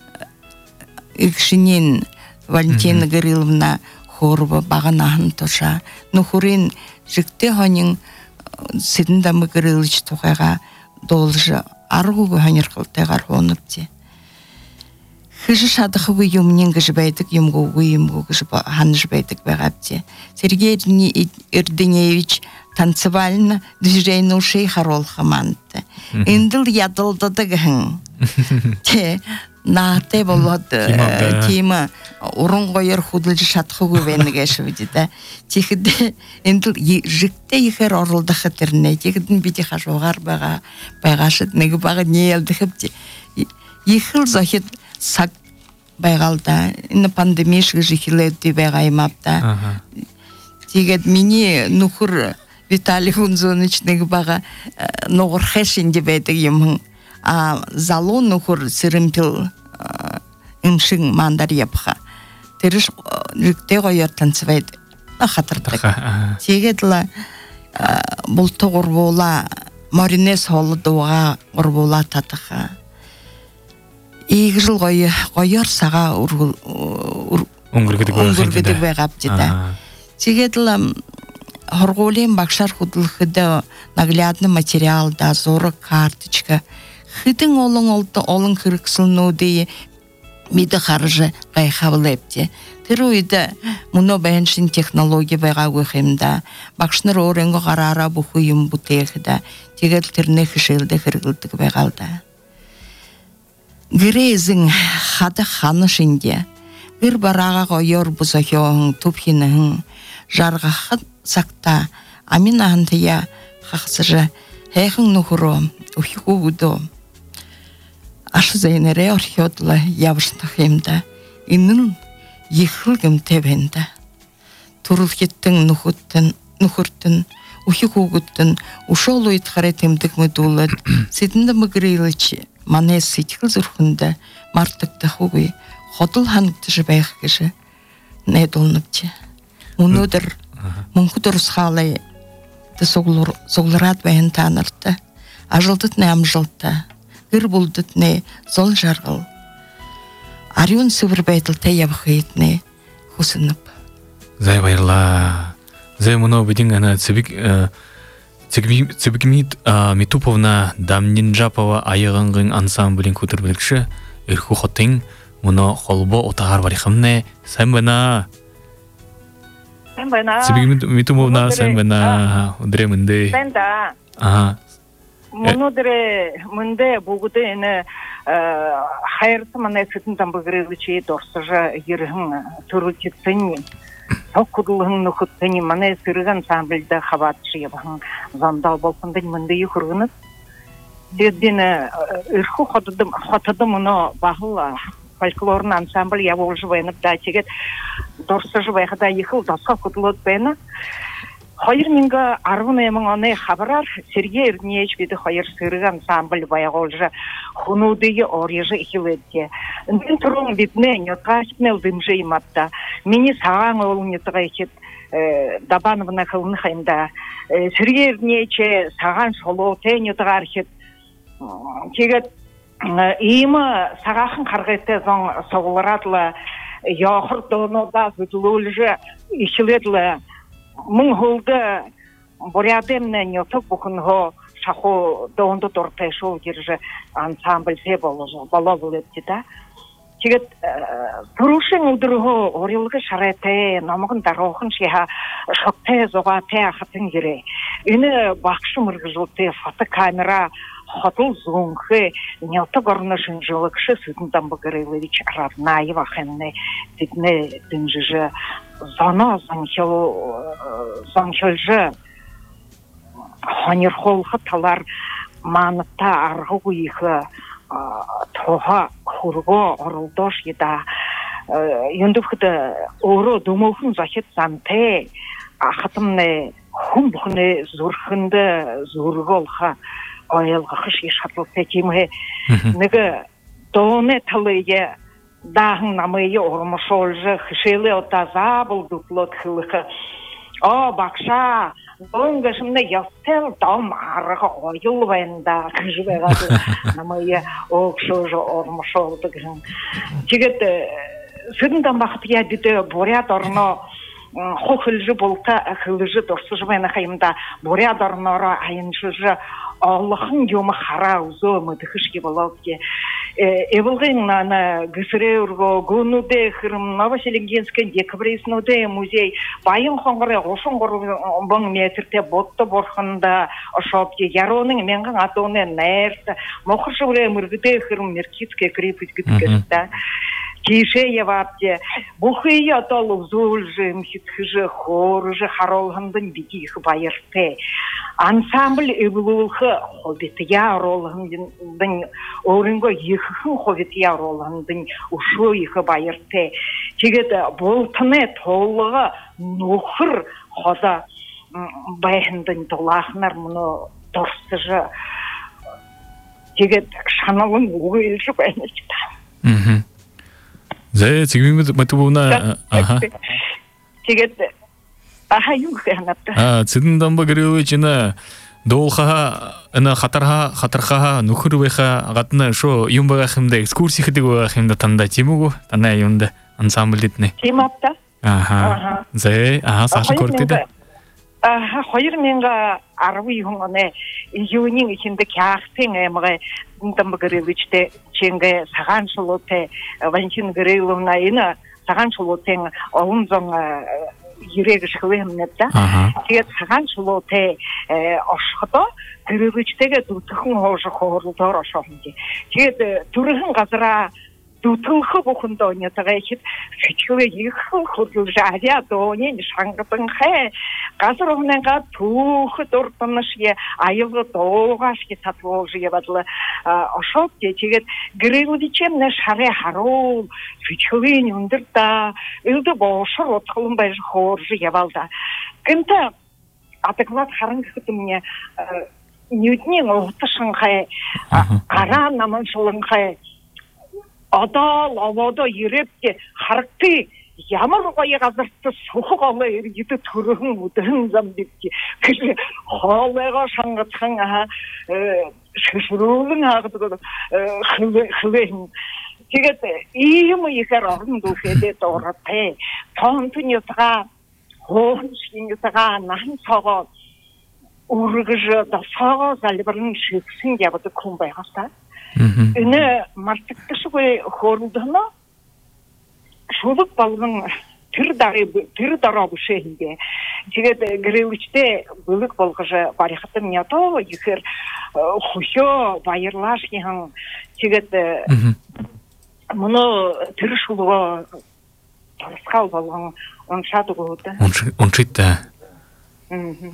үкшінен Валентина Гавриловна хорбы бағанағын тоша. Нұхурин жікте хонин сидін дамы Гаврилович тоқайға должы арғуғы хонер қылтайғар хоныпте. Хыжы шадықығы юмнен гіжі бәйдік, юмғуғы юмғы гіжі ханыжы бәйдік бәғапте. Сергей Ирденевич танцевально движение ушей хорол хаманты. Индыл ядылдыды гің. Те, нағытай болады, кемі ұрын қойыр худылжы шатқығы бәйні кәші бәді. Текіде, индыл жікте ехер орылды қытырне, текідің бәді қашуғар бәға, байғашыд, негі бағы не елді қыпте. Ехіл зохет сак байғалда, ині пандемишгі жихилетті байғаймапта. Тегет мені нұқыр Виталий Хунзонычнығы баға ноғыр хэшінде бәйді емің. Зало нұқыр сірімпіл үмшің мандар епқа. Теріш жүкте қойыр танцывайды. Қатырдық. Тегетіла бұлты ғұрбола, маринес холы доға ғұрбола татыға. Егі жыл қойыр саға ұңғыргедік бәғап деді. Тегетіла Хорголем бакшар худылхыда наглядный материал да зоры карточка. Хыдың олың олды олың кырыксылнуды миді қаржы қайхавылепте. Тіруйді мұны бәйіншін технология байға өйхемда. Бакшныр орынғы қарара бұхыйым бұтейхіда. Тегел түріне хышылды кіргілдік байғалда. Гірезің хады ханышынде. Бір бараға қойыр бұзахиоғын тұпхинығын жарғақы цагта амин антия хахсажа хайхан нөхөрөө өөхгөөдөө аш зэнэрэ орхиодла явшдах юмда энэ нь ихэл гэмтэй байна. Төрөлхиттэн нөхөттэн нөхөртэн өөхгөөдөн ушоол үед хараа тэмдэг мэдүүлээд сэдэнд мэгрэлж манай сэтгэл зүрхэнд мартагдах үгүй ходол хандж байх гэж найдуулнагч. Өнөөдөр мөнхөд урсгаалаа тэсуглур суглараад байна та нарт. Ажилдад амжилттай гэр бүлдэд нэ зол жаргал ариун сүвэр байдалтай явах хэднэ хүснэв. Зай баярлаа. Зай мөнөө бидин ана цэвиг цэвиг цэвигмит Митуповна Дамнинжапова аягангын ансамблин көтөрбөлгшө эрхүү хотын мөнөө холбо утаар барихымне сайн байна. Сайн байна. Цэвиг Митуповна сайн байна. Өдрэ мөндө. Сайн да. Аа. Мөнөдрэ мөндө бүгдэ энэ хайрт манай сэдэн тамбагрэлчи дорсожа ерхэн төрөлчтэн Окудлын нөхөтний манай сэргэн ансамбльда хаваатчи явхан замдал болсондын мөндө юхргэнэс. Дэдин эрхүү хотод хотод мөнө бахыл фольклорны ансамбль явуулж байна да тэгээд дорсож байхада ихэл досгоо хөдлөд байна. две тысячи десять оны хабараар Сергей Эрднеевич бид хоёр сэргэн ансамбль байгуулж хүнүүдийн орёж эхлэвэ. Энэ түрүүн бидний нётгачнэл дэмжээ юматта. Миний сагаан уулнытгаа ихэд Дабановна хылнахында Сергей Эрднеевич сагаан солоотэй нётгаар ихэд тэгээд ийм сагаахан харгайтай зон соглоратла яохор доонодаа хөдлүүлж эхлэдла мөн хөлдө бурядэмнэ нётог бүхнөө шаху доонд дуртай шоу гэрж ансамбль се болож боловлээд та. Тэгээд түрүүшин өдрөө орилгы шараатай номгон даруухан шиха шоттэй зугаатай хатан гэрээ. Энэ багш мөргөлтэй фотокамера хотол зунхэ нётог орно шинжилгэш сэдэн тамбагрэлич равнаев ахэнэ тэднэ дэнжэ зано занхил занхилж хонирхолх талар манта аргугүйх тоха хурго оролдош яда юндөвхд өөрөө дөмөөхөн захид замтай хатамны хүн бүхнээ зүрхэнд зүргөөлха ойлгох шиг шатлалтай юм хэ нэг дооны талые дахан намайг ормошолж хшэлэ отазабл дуплот хлых о бакша донгашмне ястел дом арга ойл вэнда гэж байгаа намайг огшож ормошолдог гэн тэгээд сэдэн тамбахт яа дэ буряд орно хохлж болта хлж дорсож байна хаймда буряд орноро аяншж Allah'ın yomu hara uzo mıdıkışki bolawki. Evılgın nana gısırırgo gunude hırım Novosibirsk'e dekabrесноде музей байын хонгоры ошон горбон метрте ботто борхында ошопки яроның менган атоны нерт мохшуле мыргыте хырым меркитке крепость гыткышта. Кишеевапте бухый атол зулжы мхитхжы хоржы харолгандын битих байырте. Ансамбль эвлулхы хобития ролгандын орынго иххэн хобития ролгандын ушу ихы байырте. Тэгээд болтны толлығы нөхір хода байхындын толахнар мұны дорсыжы. Тэгээд шаналын өгейлші байнычта. Мхм. Зэ цэгмим Митуповна аха. Тэгээд аха юм хэнапта. А цэдэн тамбагрэлч ина доолха ина хатарха хатарха нөхөрвэха гадна шо юм байгаа хэмдэ экскурси хэдэг байгаа хэмдэ танда тимүүг танаа юмда ансамблэднэ. Тимапта. Аха. Зэ аха сааш кортида. А две тысячи десятый оны июнийн ихэн데 кяахтын аймагы тамбагрэлчтэй чингэ сагаан шулуутай Валентин Гриловна энэ сагаан шулуутай онзон юрэгш хөвэмнэдэ. Тэгээд сагаан шулуутай оршходоо тэрэгчтэйгээ дүрхэн хоошох хорлолоор оршоолно. Тэгээд түрхэн газараа дутылхы бухындоня тагайхит сычылы ихыл худыл жадя доня нишангатын хэ газар оннанга тухы дортанышье айылы доғашки сатволжы ебадлы ошоп дечегет грылдичем не шаре харол сычылы нюндырда илды бошыр отқылын бай хоржы ебалда кынта адекват харангыты мне нютнин олтышын хэ ара наманшылын хэ Адал, авада ерепте характы ямар гоё газарт сухаг олоо иргэд төрөн өдөрн зам битки. Кэр хоолойгоо шангацхан аа шүшрүүлэн хаагдаг хлэн. Тэгээд ийм ихэр орон дүүхээдээ дуурайтай. Тонтны утга хоолшгийн утга нан цогоо үргэж дасаа залбирэн шигсэн явдаг хүн байгаасаа. Энэ мартагдшгүй хөөрөлдөнө шулуг болгон тэр дараа тэр дараа бишээ хингээ. Тэгээд гэрэлчтэй бүлэг болгож барихтан ятоо ихэр хушоо баярлаш гихан тэгээд моно тэр шулуг тарсгал болгон уншаад өгөөд. Уншитта. Мм.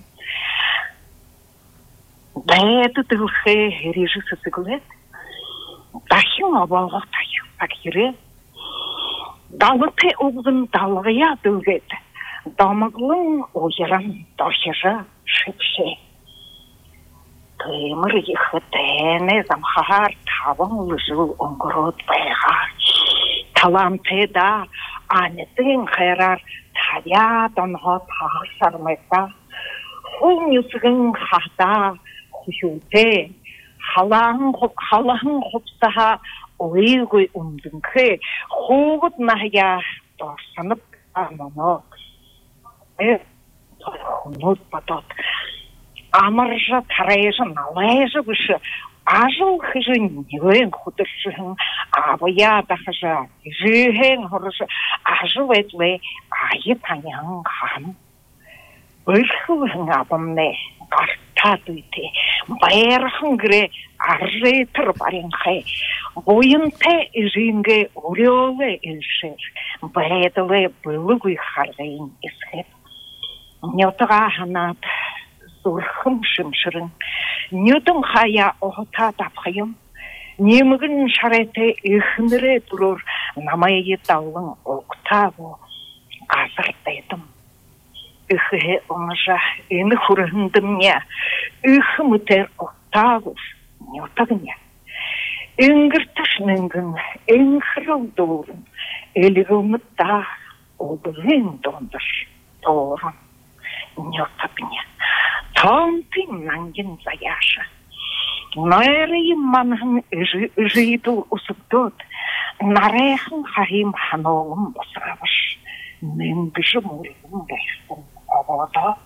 Бэд тэлхэ режиссер сэглэт. Дахин обоогох таяв агирэ давлын угэн давлая дүгэт домоглон уяран дошира шипшэ тэмэр ихтэнэ замхаар таван лүжил онгород байгаа талантеда анэтэн хайраар таяа донхот хасармайта хүн юсгэн хата хүшүүтэй халаан халаан хопсаха ойгүй өмдөнхэ хоогд нахя дорсанып амано э хонод патот амаржа тарэжа налэжа биш ажил хижин нёэн худэршин абая дахажа жихэн хорш ажил этлэ аятанян хам ölхүн абамнэ гартаадүйтэй баярхан гэрэ арретэр баринхэ буянтэй ирингэ өрөөгэ илшэр баядлэ бүлгүй харгын эсхэт нётга ханаад зүрхэм шимшэрэн нётэн хая охта тапхюм нэмгэн шарэтэй ихнэрэ дүрөр намайг давлан октаво азартайдам Ихэ онжа энэ хүрхэндэмня их мутер октагус нётагня ингэртш нэнгэн энхрэл дуурн элэгэмта обвин дондаш тоорн нётагня тонтин нангин заяша найри манхан жиду усуптот нарехан хахим ханолм босраваш нэнгэж мөрөн байсан авада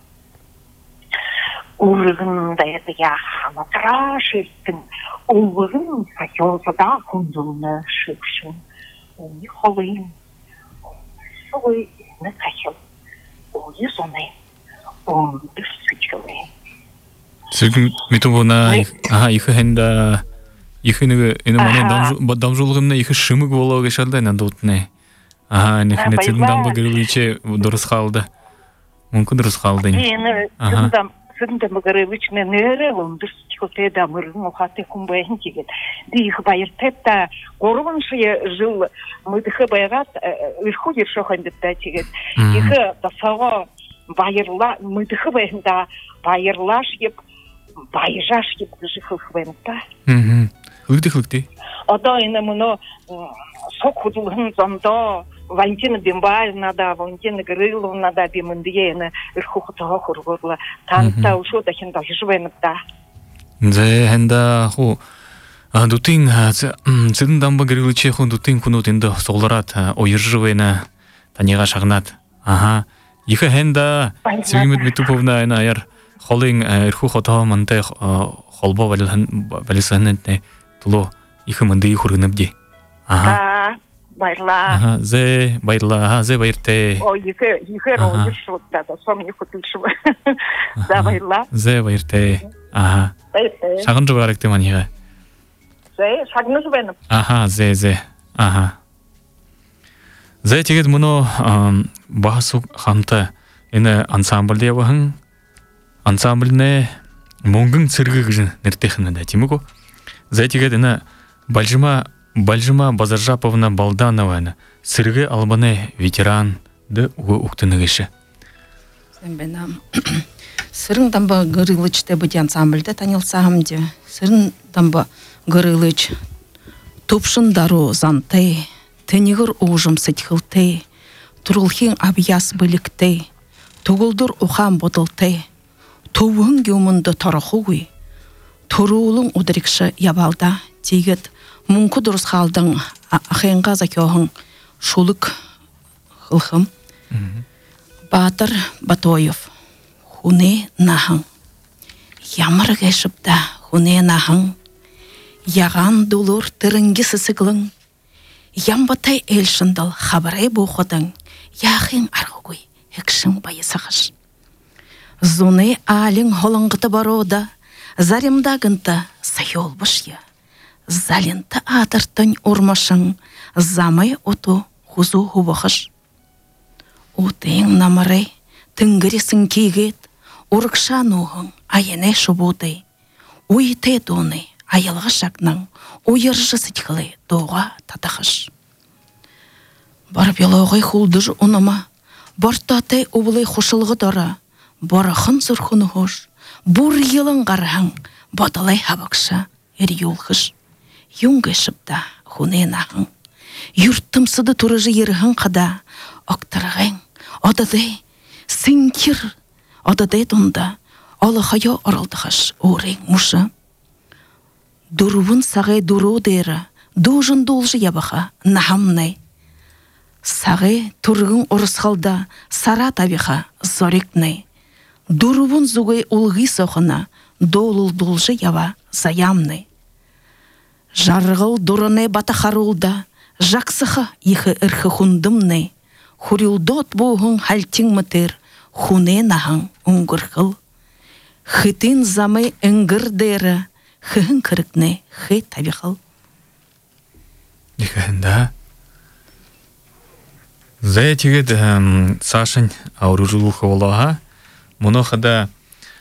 урган даяа хаматрашилтэн урган сахиосада хүнзүнэ шившин уни холин сой на сахио уни соне он дэсчилэ 지금 미토보나 아 이거 한다 이거 그 이놈 안에 담 담줄금네 이거 шымык болоо кешалда надотне ага нехне цедин дамба гриличе дурыс калды мүмкүн дурыс калды ага цедин дамба гриличне нере лондус чикоте дамырын охаты кумбайын кигет ди их байыр тетта горваншие жил мы дыхы байрат ирху ершохандытта кигет их дасага байырла мы дыхы байында байырлаш еп байжаш еп жихых байында мм хылды хылды одоо энэ мөн сок худулхан зондоо Валентина Бимбаевна да Валентина Гриловна да бимэндиена ирхухтаа хургуурла танта ушуу дахин дашвэнда зе хэнда ху дутин цэдэн дамба гриличе хун дутин кунут инда соларат ойржвэна танига шагнат ага иха хэнда сигмэд митуповна ана яр холин ирхухтаа мантай холбо валхан валисанэнэ туло иха мэнди хургнабди ага байла ага зе байла зе байрте ой иха иха ойршутта да сомни хотылшва за байла зе байрте ага шагын жугаракте манига зе шагнус бен ага зе зе Ага. За тэгээд мөнө бахасу хамта энэ ансамбль явахан ансамбльне монгон цэрэг гэж нэртэйхэн нэ тийм үү? За тэгээд энэ Бальжима Бальжима Базаржаповна Балданова цэрэгэ албаны ветеран дэ уктэнэгэш. Сэмбэнам сэрэн дамба гэрэлчтэй бүт ансамбльдэ танилцаамдэ сэрэн дамба гэрэлч тупшин дару зантай тэнигэр уужым сэтхэлтэй турулхин абьяс бэлэгтэй тугулдур ухаан бодолтой төвөн гүмөндө торохугүй туруулун удрикша ябалда тигэт мунку дурс халдан ахенга закёхан шулык хылхым Батыр Батоев хуне нахан ямар гэшипта хуне нахан яган дулур тырынги сысыглың ямбатай элшындал хабарай буходан яхин аргугуй экшин байысахыш зуны алин холонгыты барода заримдагынта сайолбышья залинта атыртын урмашын замай оту хузу хубахыш утың намарай тынгыресың кейгет урыкша нуғын айене шубудай уйте доны айылғы шакның уйыржы сытхылы доға татахыш. Бар белоғай хулдыр уныма, бар татай убылай хошылғы дара, барахын зұрхыны хош, бур елін қараң, баталай хабақша ер юлхыш. Юңғы шыпта хуне нағын, юрттымсыды турыжы еріғын қада, оқтырғын, одадай, сіңкер, одадай донда, алы қайо оралдығыш орың мұшы. Дурвын сағай дуру дейрі, дужын должы ябаға нахамнай. Сағай турғын ұрысқалда сара табиға зорекнай. Дурвын зугай ұлғи соқына долыл должы яба заямнай. Жарғыл дұрыны батахарулда жақсыға ехі ірхі хундымнай. Хурилдот боғын хальтин мұтыр хуне нахын ұңгырғыл. Хытын замай үңгір дейрі хын кырыкны хы табихал. Ихэнда. За тигет Сашин ауружулуха волага. Монохада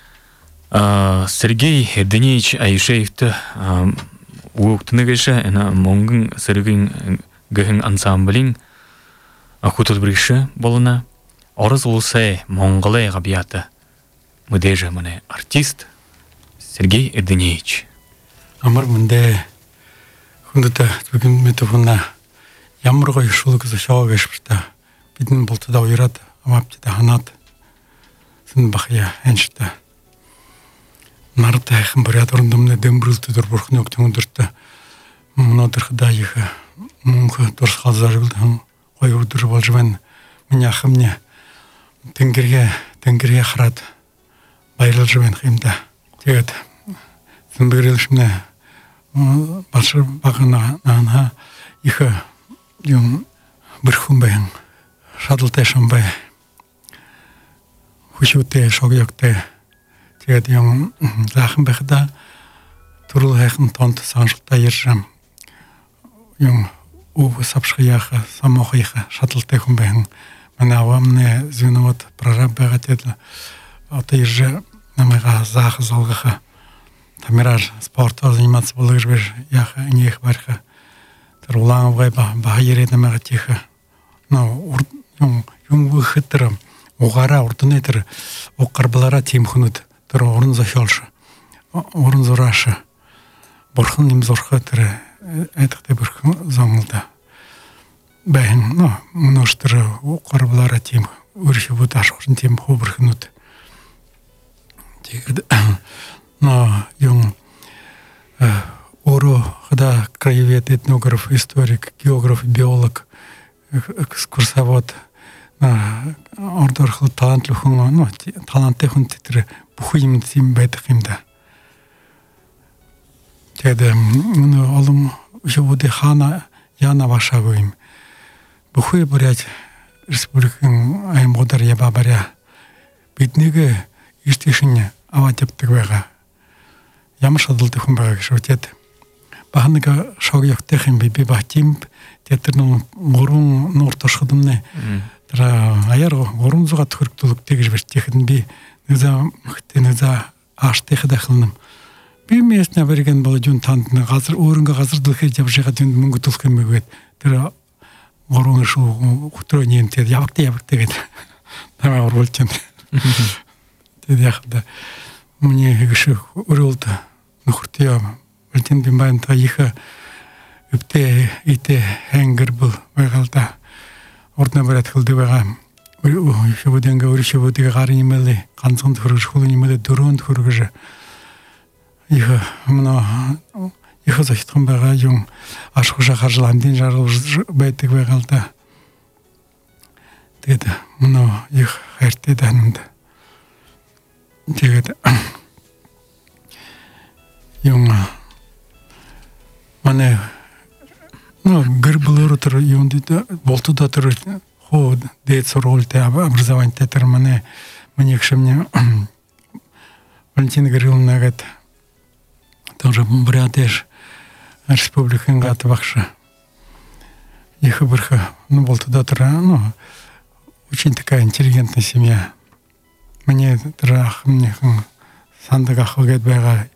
Сергей Денич Айшеевты уктыныгыша ана монгын Сергейн гын ансамблин ахутут бриши болына. Орыз улсай монголай габията. Мыдежа мане артист Сергей Денич. Амар мэнде хүндэт бүгэн метофона ямар гоё шулгыз шоог ашигта бидэн болтодоо уярад амаптаа ханаад сэн бахя аншта нартай хэн бүрээд өрөндөмнө дэмбрэлт дөр бурхны өгтөн өндөртө өнөөдөр хдаих мөнх дурсгал заргалдан гоё өдөр болж байна. Миний ахмны тэнгэргээ тэнгэргээ хараад баярлж байна хэмдэ. Тэгээд Сэмбэгрэлшмэ башар багана нана их юм бүрхэн байн шадалтай шамбай хүшүүтэй шогёгтэй тэгээд юм лахан байхада турул хайхан тонд саншилтай ярьсан юм уу савшхиях самохих шадалтай хүн байн манай авамны зүүнүүд прораб байгаад л одоо ирж намайга заах залгаха Тамирар спортоор заниматься болгож биш яха нэх барха тэр улаан гай ба баярэ намайг тийх но юм юм выхтэр угара урдны тэр уггарблара тийм хүнүүд тэр уран зохиолш уран зураш бурхан юм зурхаа тэр айдахтай бурхан замлда байн но множтер уггарблара тийм өршөвд ашгурн тийм хөвөрхнүүд тэгээд но юм оро хада краевед этнограф историк географ биолог экскурсовод на ордорхол талантлы хүн но таланттай хүн тэр бүх юм тийм байдаг юм да. Тэгээд ну олон шивуд хана яна вашагүй юм бүх бүряж республикийн аймагудар ябабаря биднийг эрт гişin аваад явдаг байгаа. Ямар шалгалт хүн байгаа гэж үтээд бахнага шогёктехим би бахтим театрның горун нортошхудымны тра аяр горун зуга түрктүлүк тегиш бертехин би низа низа аштех дахылным би месне берген болжун тантны газыр орунга газыр дылхы жабжыга дүн мөнгө тулкын мөгөт тра горун шу кутронен те ябакты ябак деген тама оролчен тедяхда мне гышы урулта нухуртия Мартин бимбан та иха үпте ите хэнгер был вегалда ордна барат кылды бага шубуденга ури шубудега гарын имели ганцын төрөж хулын имели дөрөн төрөж иха мына иха захиткан бага юн ашхуша харжландын жарыл байтык вегалда деди мына их хэрте данында тэгээд юн Мане, ну, гербулер тер юндит болту да тер ход дец роль те образование тер мане мне кшемне Валентин Григорьевна говорит тоже Бриадеш республикан гат вахша их бирха ну болту да тер ну очень такая интеллигентная семья мне трах мне сандага хогет бага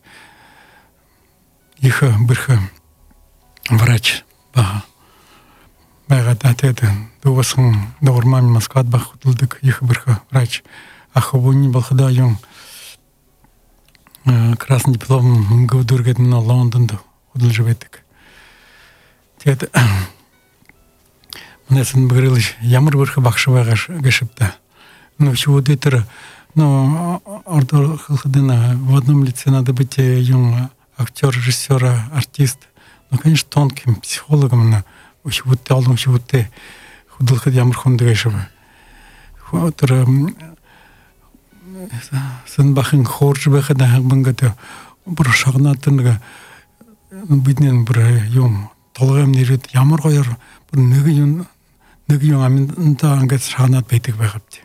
их бирха врач ба бага датеда довасын догормами Москват бахутулдык их бирха врач ахобуни балхада юн красный диплом гудургет на Лондонда удължеветик тед мнесен бгрилиш ямар бирха бахшыва гашыпта ну чего детер но ордор хылдына в одном лице надо быть юн актер, режиссер, артист. Ну, конечно, тонким психологом на учебуте, алдым учебуте, худылхы ямар хундыгайшыва. Хутыр сын бахын хоржы бәхі дәхік бұнгады бір шағына тынығы бітінен бір юм толғайым нерет ямар қойыр бір нүгі юм нүгі юм аминда аңғат шағынат бәйтік бәғіпті.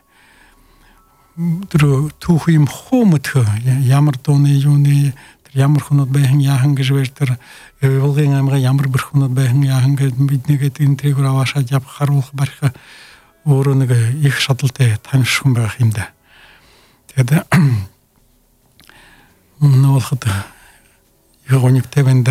Түрі тухы им хомытығы ямар тоны юны ямар хунат бәйхін яхынғы жібердір Евелген амға ямар бір хунат бәйхін яхынғы бітінеге интригур аваша жап қарулық барқы орыныға их шатылты танышқын бәғімді. Теді мұны олқыды еғоникте бәнді.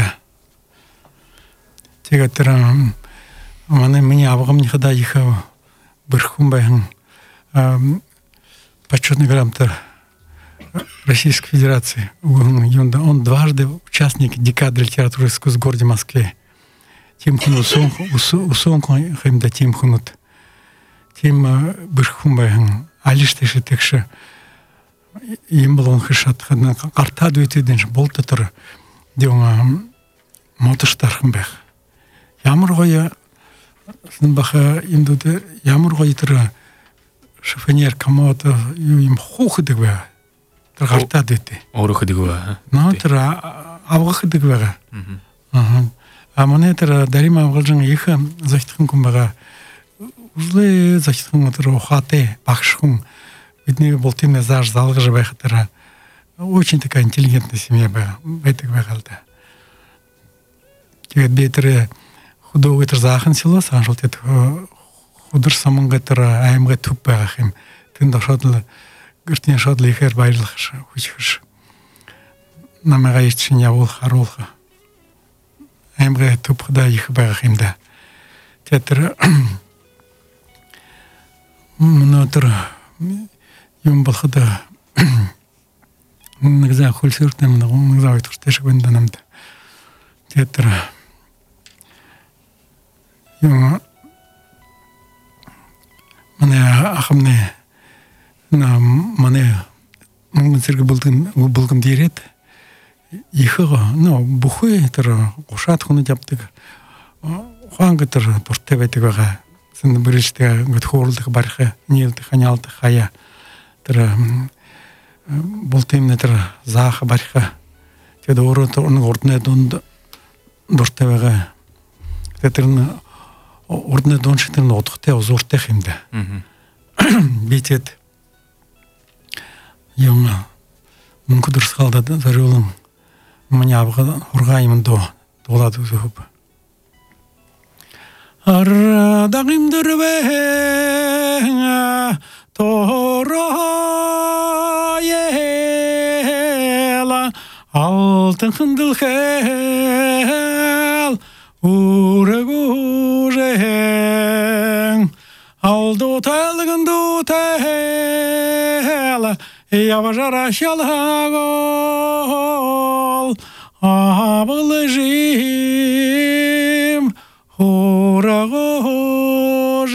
Теге түрі маны мені абығым неқыда ехі бір хүн бәйхін почетный грамота Российской Федерации. Он дважды участник декады литературы искусств в городе Москве. Тим хунут усонку хэмда тим хунут. Тим бирхумбайхан алиштеши текши им был он хышат хадна карта дуйтеден болта тур дионга мотоштархымбах. Ямар гоя сынбаха индуде ямар гоя тур шифонер камото им хухыдык ба. Карта дуйте. Орухыдык ба. Ну тур авгахыдык ба. Ага. А мне тур дарима авгалжан иха захтхан кумбага узле захтхан тур хате бахшхун. Видно, болтимне заж залгыжы байхатара. Очень такая интеллигентная семья была. Байтык байхалда. Тегет бейтері худо өйтір захын село, саған жол тет худыр самынға тыра айымға туп байхахим. Тында шадлы, гүртіне шадлы ехер байлықш, хүчхіш. Намаға ешчін явол харолға. Айымға туп худа ехі байхахимда. Тетір мұны тұр юм балхада нагза хулсыртам нагза айтуштеш гэнданамда театр юм мане ахамне на мане мөнгөн зэрэг булган булган дээрет ихэга но бухой тэр гушаат хүнэд явдаг хаангатэр дуртай байдаг байгаа сэн бэрэлтэй ингээд хуурлах барих нийлдэх ханиалдах хаяа тэр болтимнэ тэр заах барих тэгээд өөрөө нэг урдны дунд дуртай байгаа тэр урдны дунд шиг тэр нодохтой узууртай юм да би тэгэд юм мөнгө дурсгалда зориулан миний авга хургаа юм доо толады зүгіп. Ардағым дүрбәңә тора ела алтын қындыл хәл урегу жең алды тәлгін дутәл яважара шалғал абылы жим урегу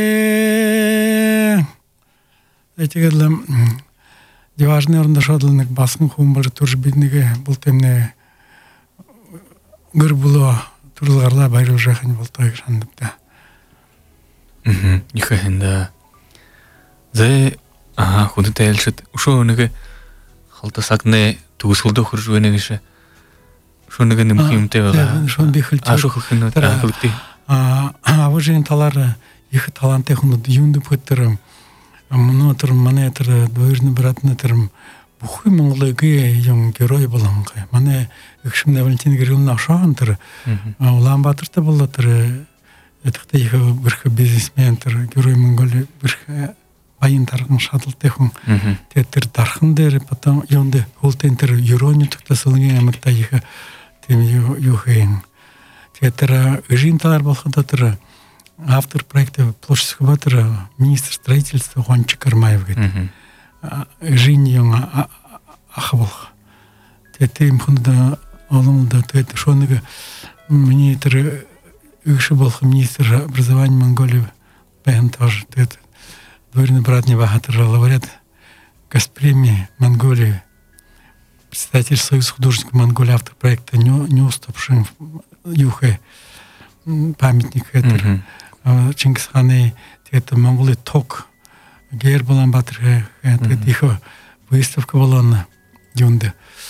жең Этигедлем диважный орындашадылык басын хумбар туржбидниге бул темне гыр було турларла байрыл жахын болтой шандыпта. Мм, ихэнда. Зэ а худ тэлшэт ушоныгэ халтасакне тугусулда хуржвэнэгэшэ. Шоныгэ нэмхимтэй байгаа. Шон бихэлч. А шоххын таахлыкти. А аважин талар их таланты хунуд юнды пөттөрөм. Монотор манетер двоюродный брат натерм бухой монголыгы юм герой болонга. Мане Экшимне Валентина Григорьевна Шантер, Улан-Батырта болатыр, этихте их бирхе бизнесментер, герой Монголии бирхе байын таргын шатылтехун, тетер тархындер, потом йонде холтентер юроню туктасылыгын амыкта их тем юхейн. Тетер жинталар болхататыр, автор проекта Площадь Хабатыра, министр строительства Гончик Кармаев говорит. Жин йон ахаболх. Тетер им хунда олымда тетер шоныга мне тер Икши болх министр образования Монголии Бен тоже тетер. Двоюродный брат Невахатыр лауреат Госпремии Монголии, председатель Союза художников Монголии, автор проекта «Не уступшим Юхе», памятник это. Чингисханы, это Монголия ток, гер балан батыр, это их выставка была на Юнде.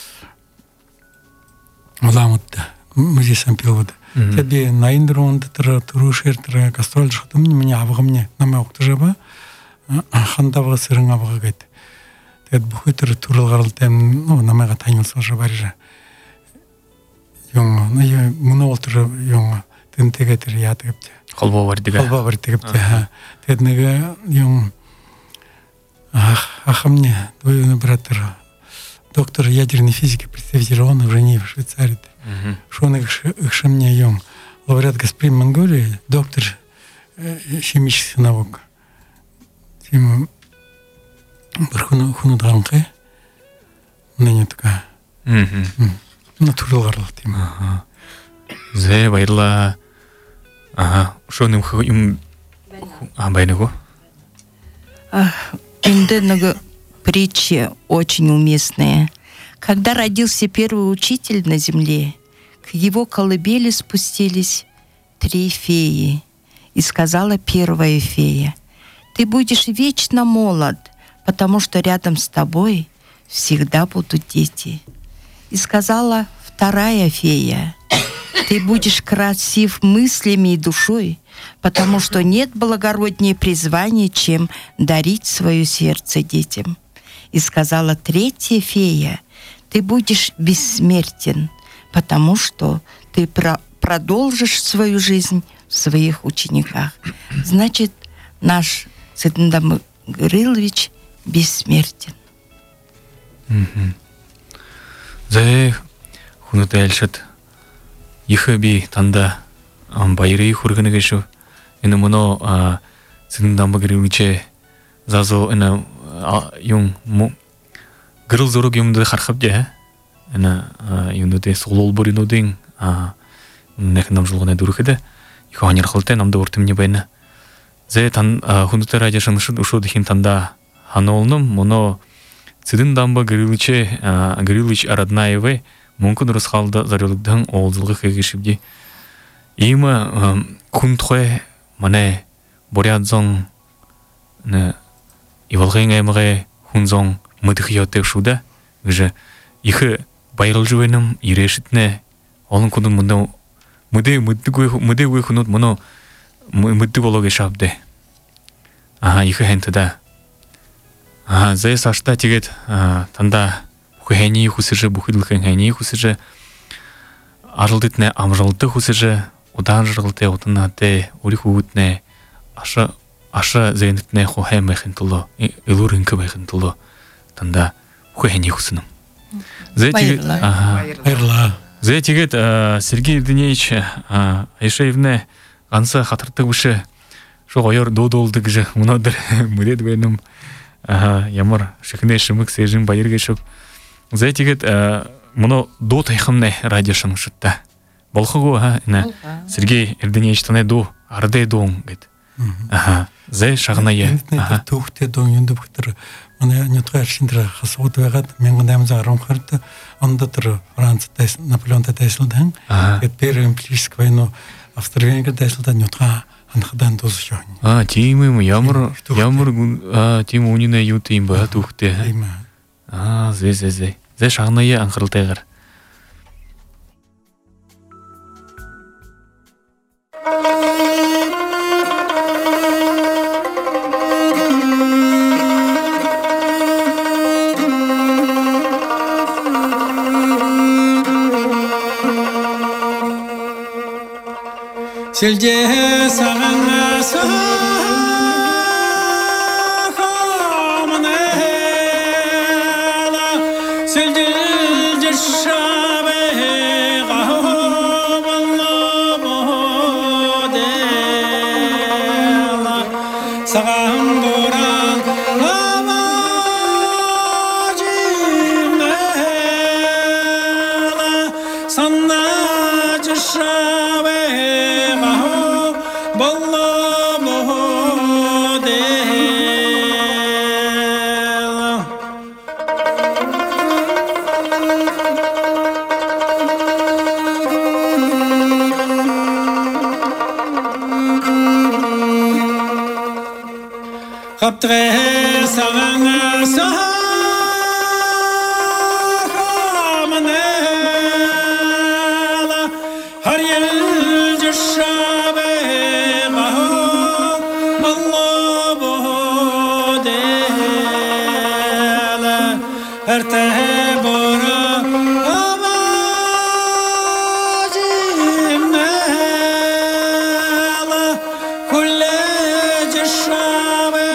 Уламутта, музей Сампилвода. Тебе на Индронда, Турушер, Кастроль, что мне меня авгамне, на моих тужаба. Хандава сырың абыға кайты. Тәд бұхытыр турылғарыл тәм, ну, намайға тайнылсы ұжы бар жа. Йоң, мұны олтыры, йоң, тінті кәтір яты кәпті. Қолба бар деге. Қолба бар деге. Тәд неге, йоң, ахамне, двоюродный братыр, доктор ядерной физики, представитель ООН в Женеве, в Швейцарии. Шон Икшимне, йоң, лауреат Госпремии Монголии, доктор химических наук. Тим бархуну хуну дранке не така. Мм. Натураларлы тим. Ага. Зе байла. Ага. Шоным им а байнего. Инденного притчи очень уместные. Когда родился первый учитель на земле, к его колыбели спустились три феи. И сказала первая фея: ты будешь вечно молод, потому что рядом с тобой всегда будут дети. И сказала вторая фея: ты будешь красив мыслями и душой, потому что нет благороднее призвания, чем дарить свое сердце детям. И сказала третья фея: ты будешь бессмертен, потому что ты про- продолжишь свою жизнь в своих учениках. Значит, наш Сыдындам Грилович бессмертен. Зе хунута эльшат ихаби танда байры хурганыгэшу эна моно Сыдындам Гриловиче зазо эна юм грил зорог юмды хархабде эна юмды солол боринодин нехнам жолгона дурхеде иханер халтен намда ортымне байна. Зе тан хундута радиошын ушуды хин танда ханолным, моно Сыдындам Гриловиче Грилович Араднаеве мүмкін рысқалда зарылыгдан олзылғы кегешіпде. Има күнтхе мане борядзон ивалғын аймығы хунзон мұдықиятты шуда. Гже ихы байрыл жуэным ирешітне олын күндің мұнда мұды мұды өйхінут мұны мүдді болуға шапды. Ага, ихы хэнтыда. Ага, зэ сашта тегет танда хухэни хусыжы, бухыдылхэн хэни хусыжы ажылдытне амжылды хусыжы удан жырылды утынаты урихуутне аша аша зейнитне хохэ мэхинтуло илуринка мэхинтуло танда хуэни хусыным. Байырла. Зэ тигет Сергей Евгеньевич Айшаевне ганса хатырты ушы шо ойор додолдык же мунадыр муред беним ямар шыкне шымык сежин байыргешип. Зэ тигет муну до тайхымне радиошын шытта. Болхугу ха Сергей Евгеньевич тане до арде доң гет. Аха. Зэ шагнае. Аха. Тухте доң юнды бутыр. Мана нютгар шиндра хасууд байгаад мянган аймаг оромхорд ондотор Франц дэс Наполеон дэслдэн эт перемплиск войну Австро-Венгер дэслдэн нютга анхадан дусшоо. А тийм юм ямар ямар а тийм үнэнэ юу тийм ба тухте. А зэ зэ зэ. Зэ шагнае анхралтайгар. Silje sangana sahamanela silje jashabe gahaballamodela sagambora amajimela sanna jashabe Kaptre saranga sahamanela har yel jashabe gahaballamodela erte bora amajimela kulle jashabe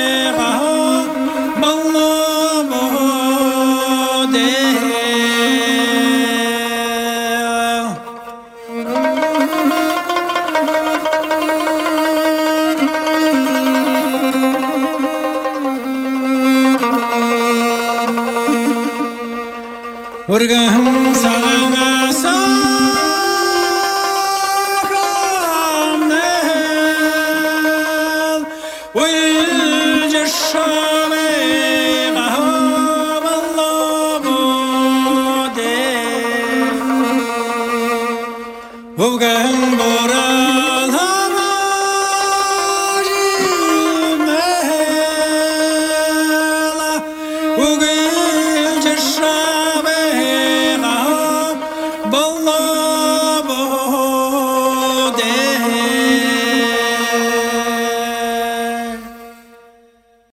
Urgaham salanga saramnel Wil jashabe gahaballamodela Urgaham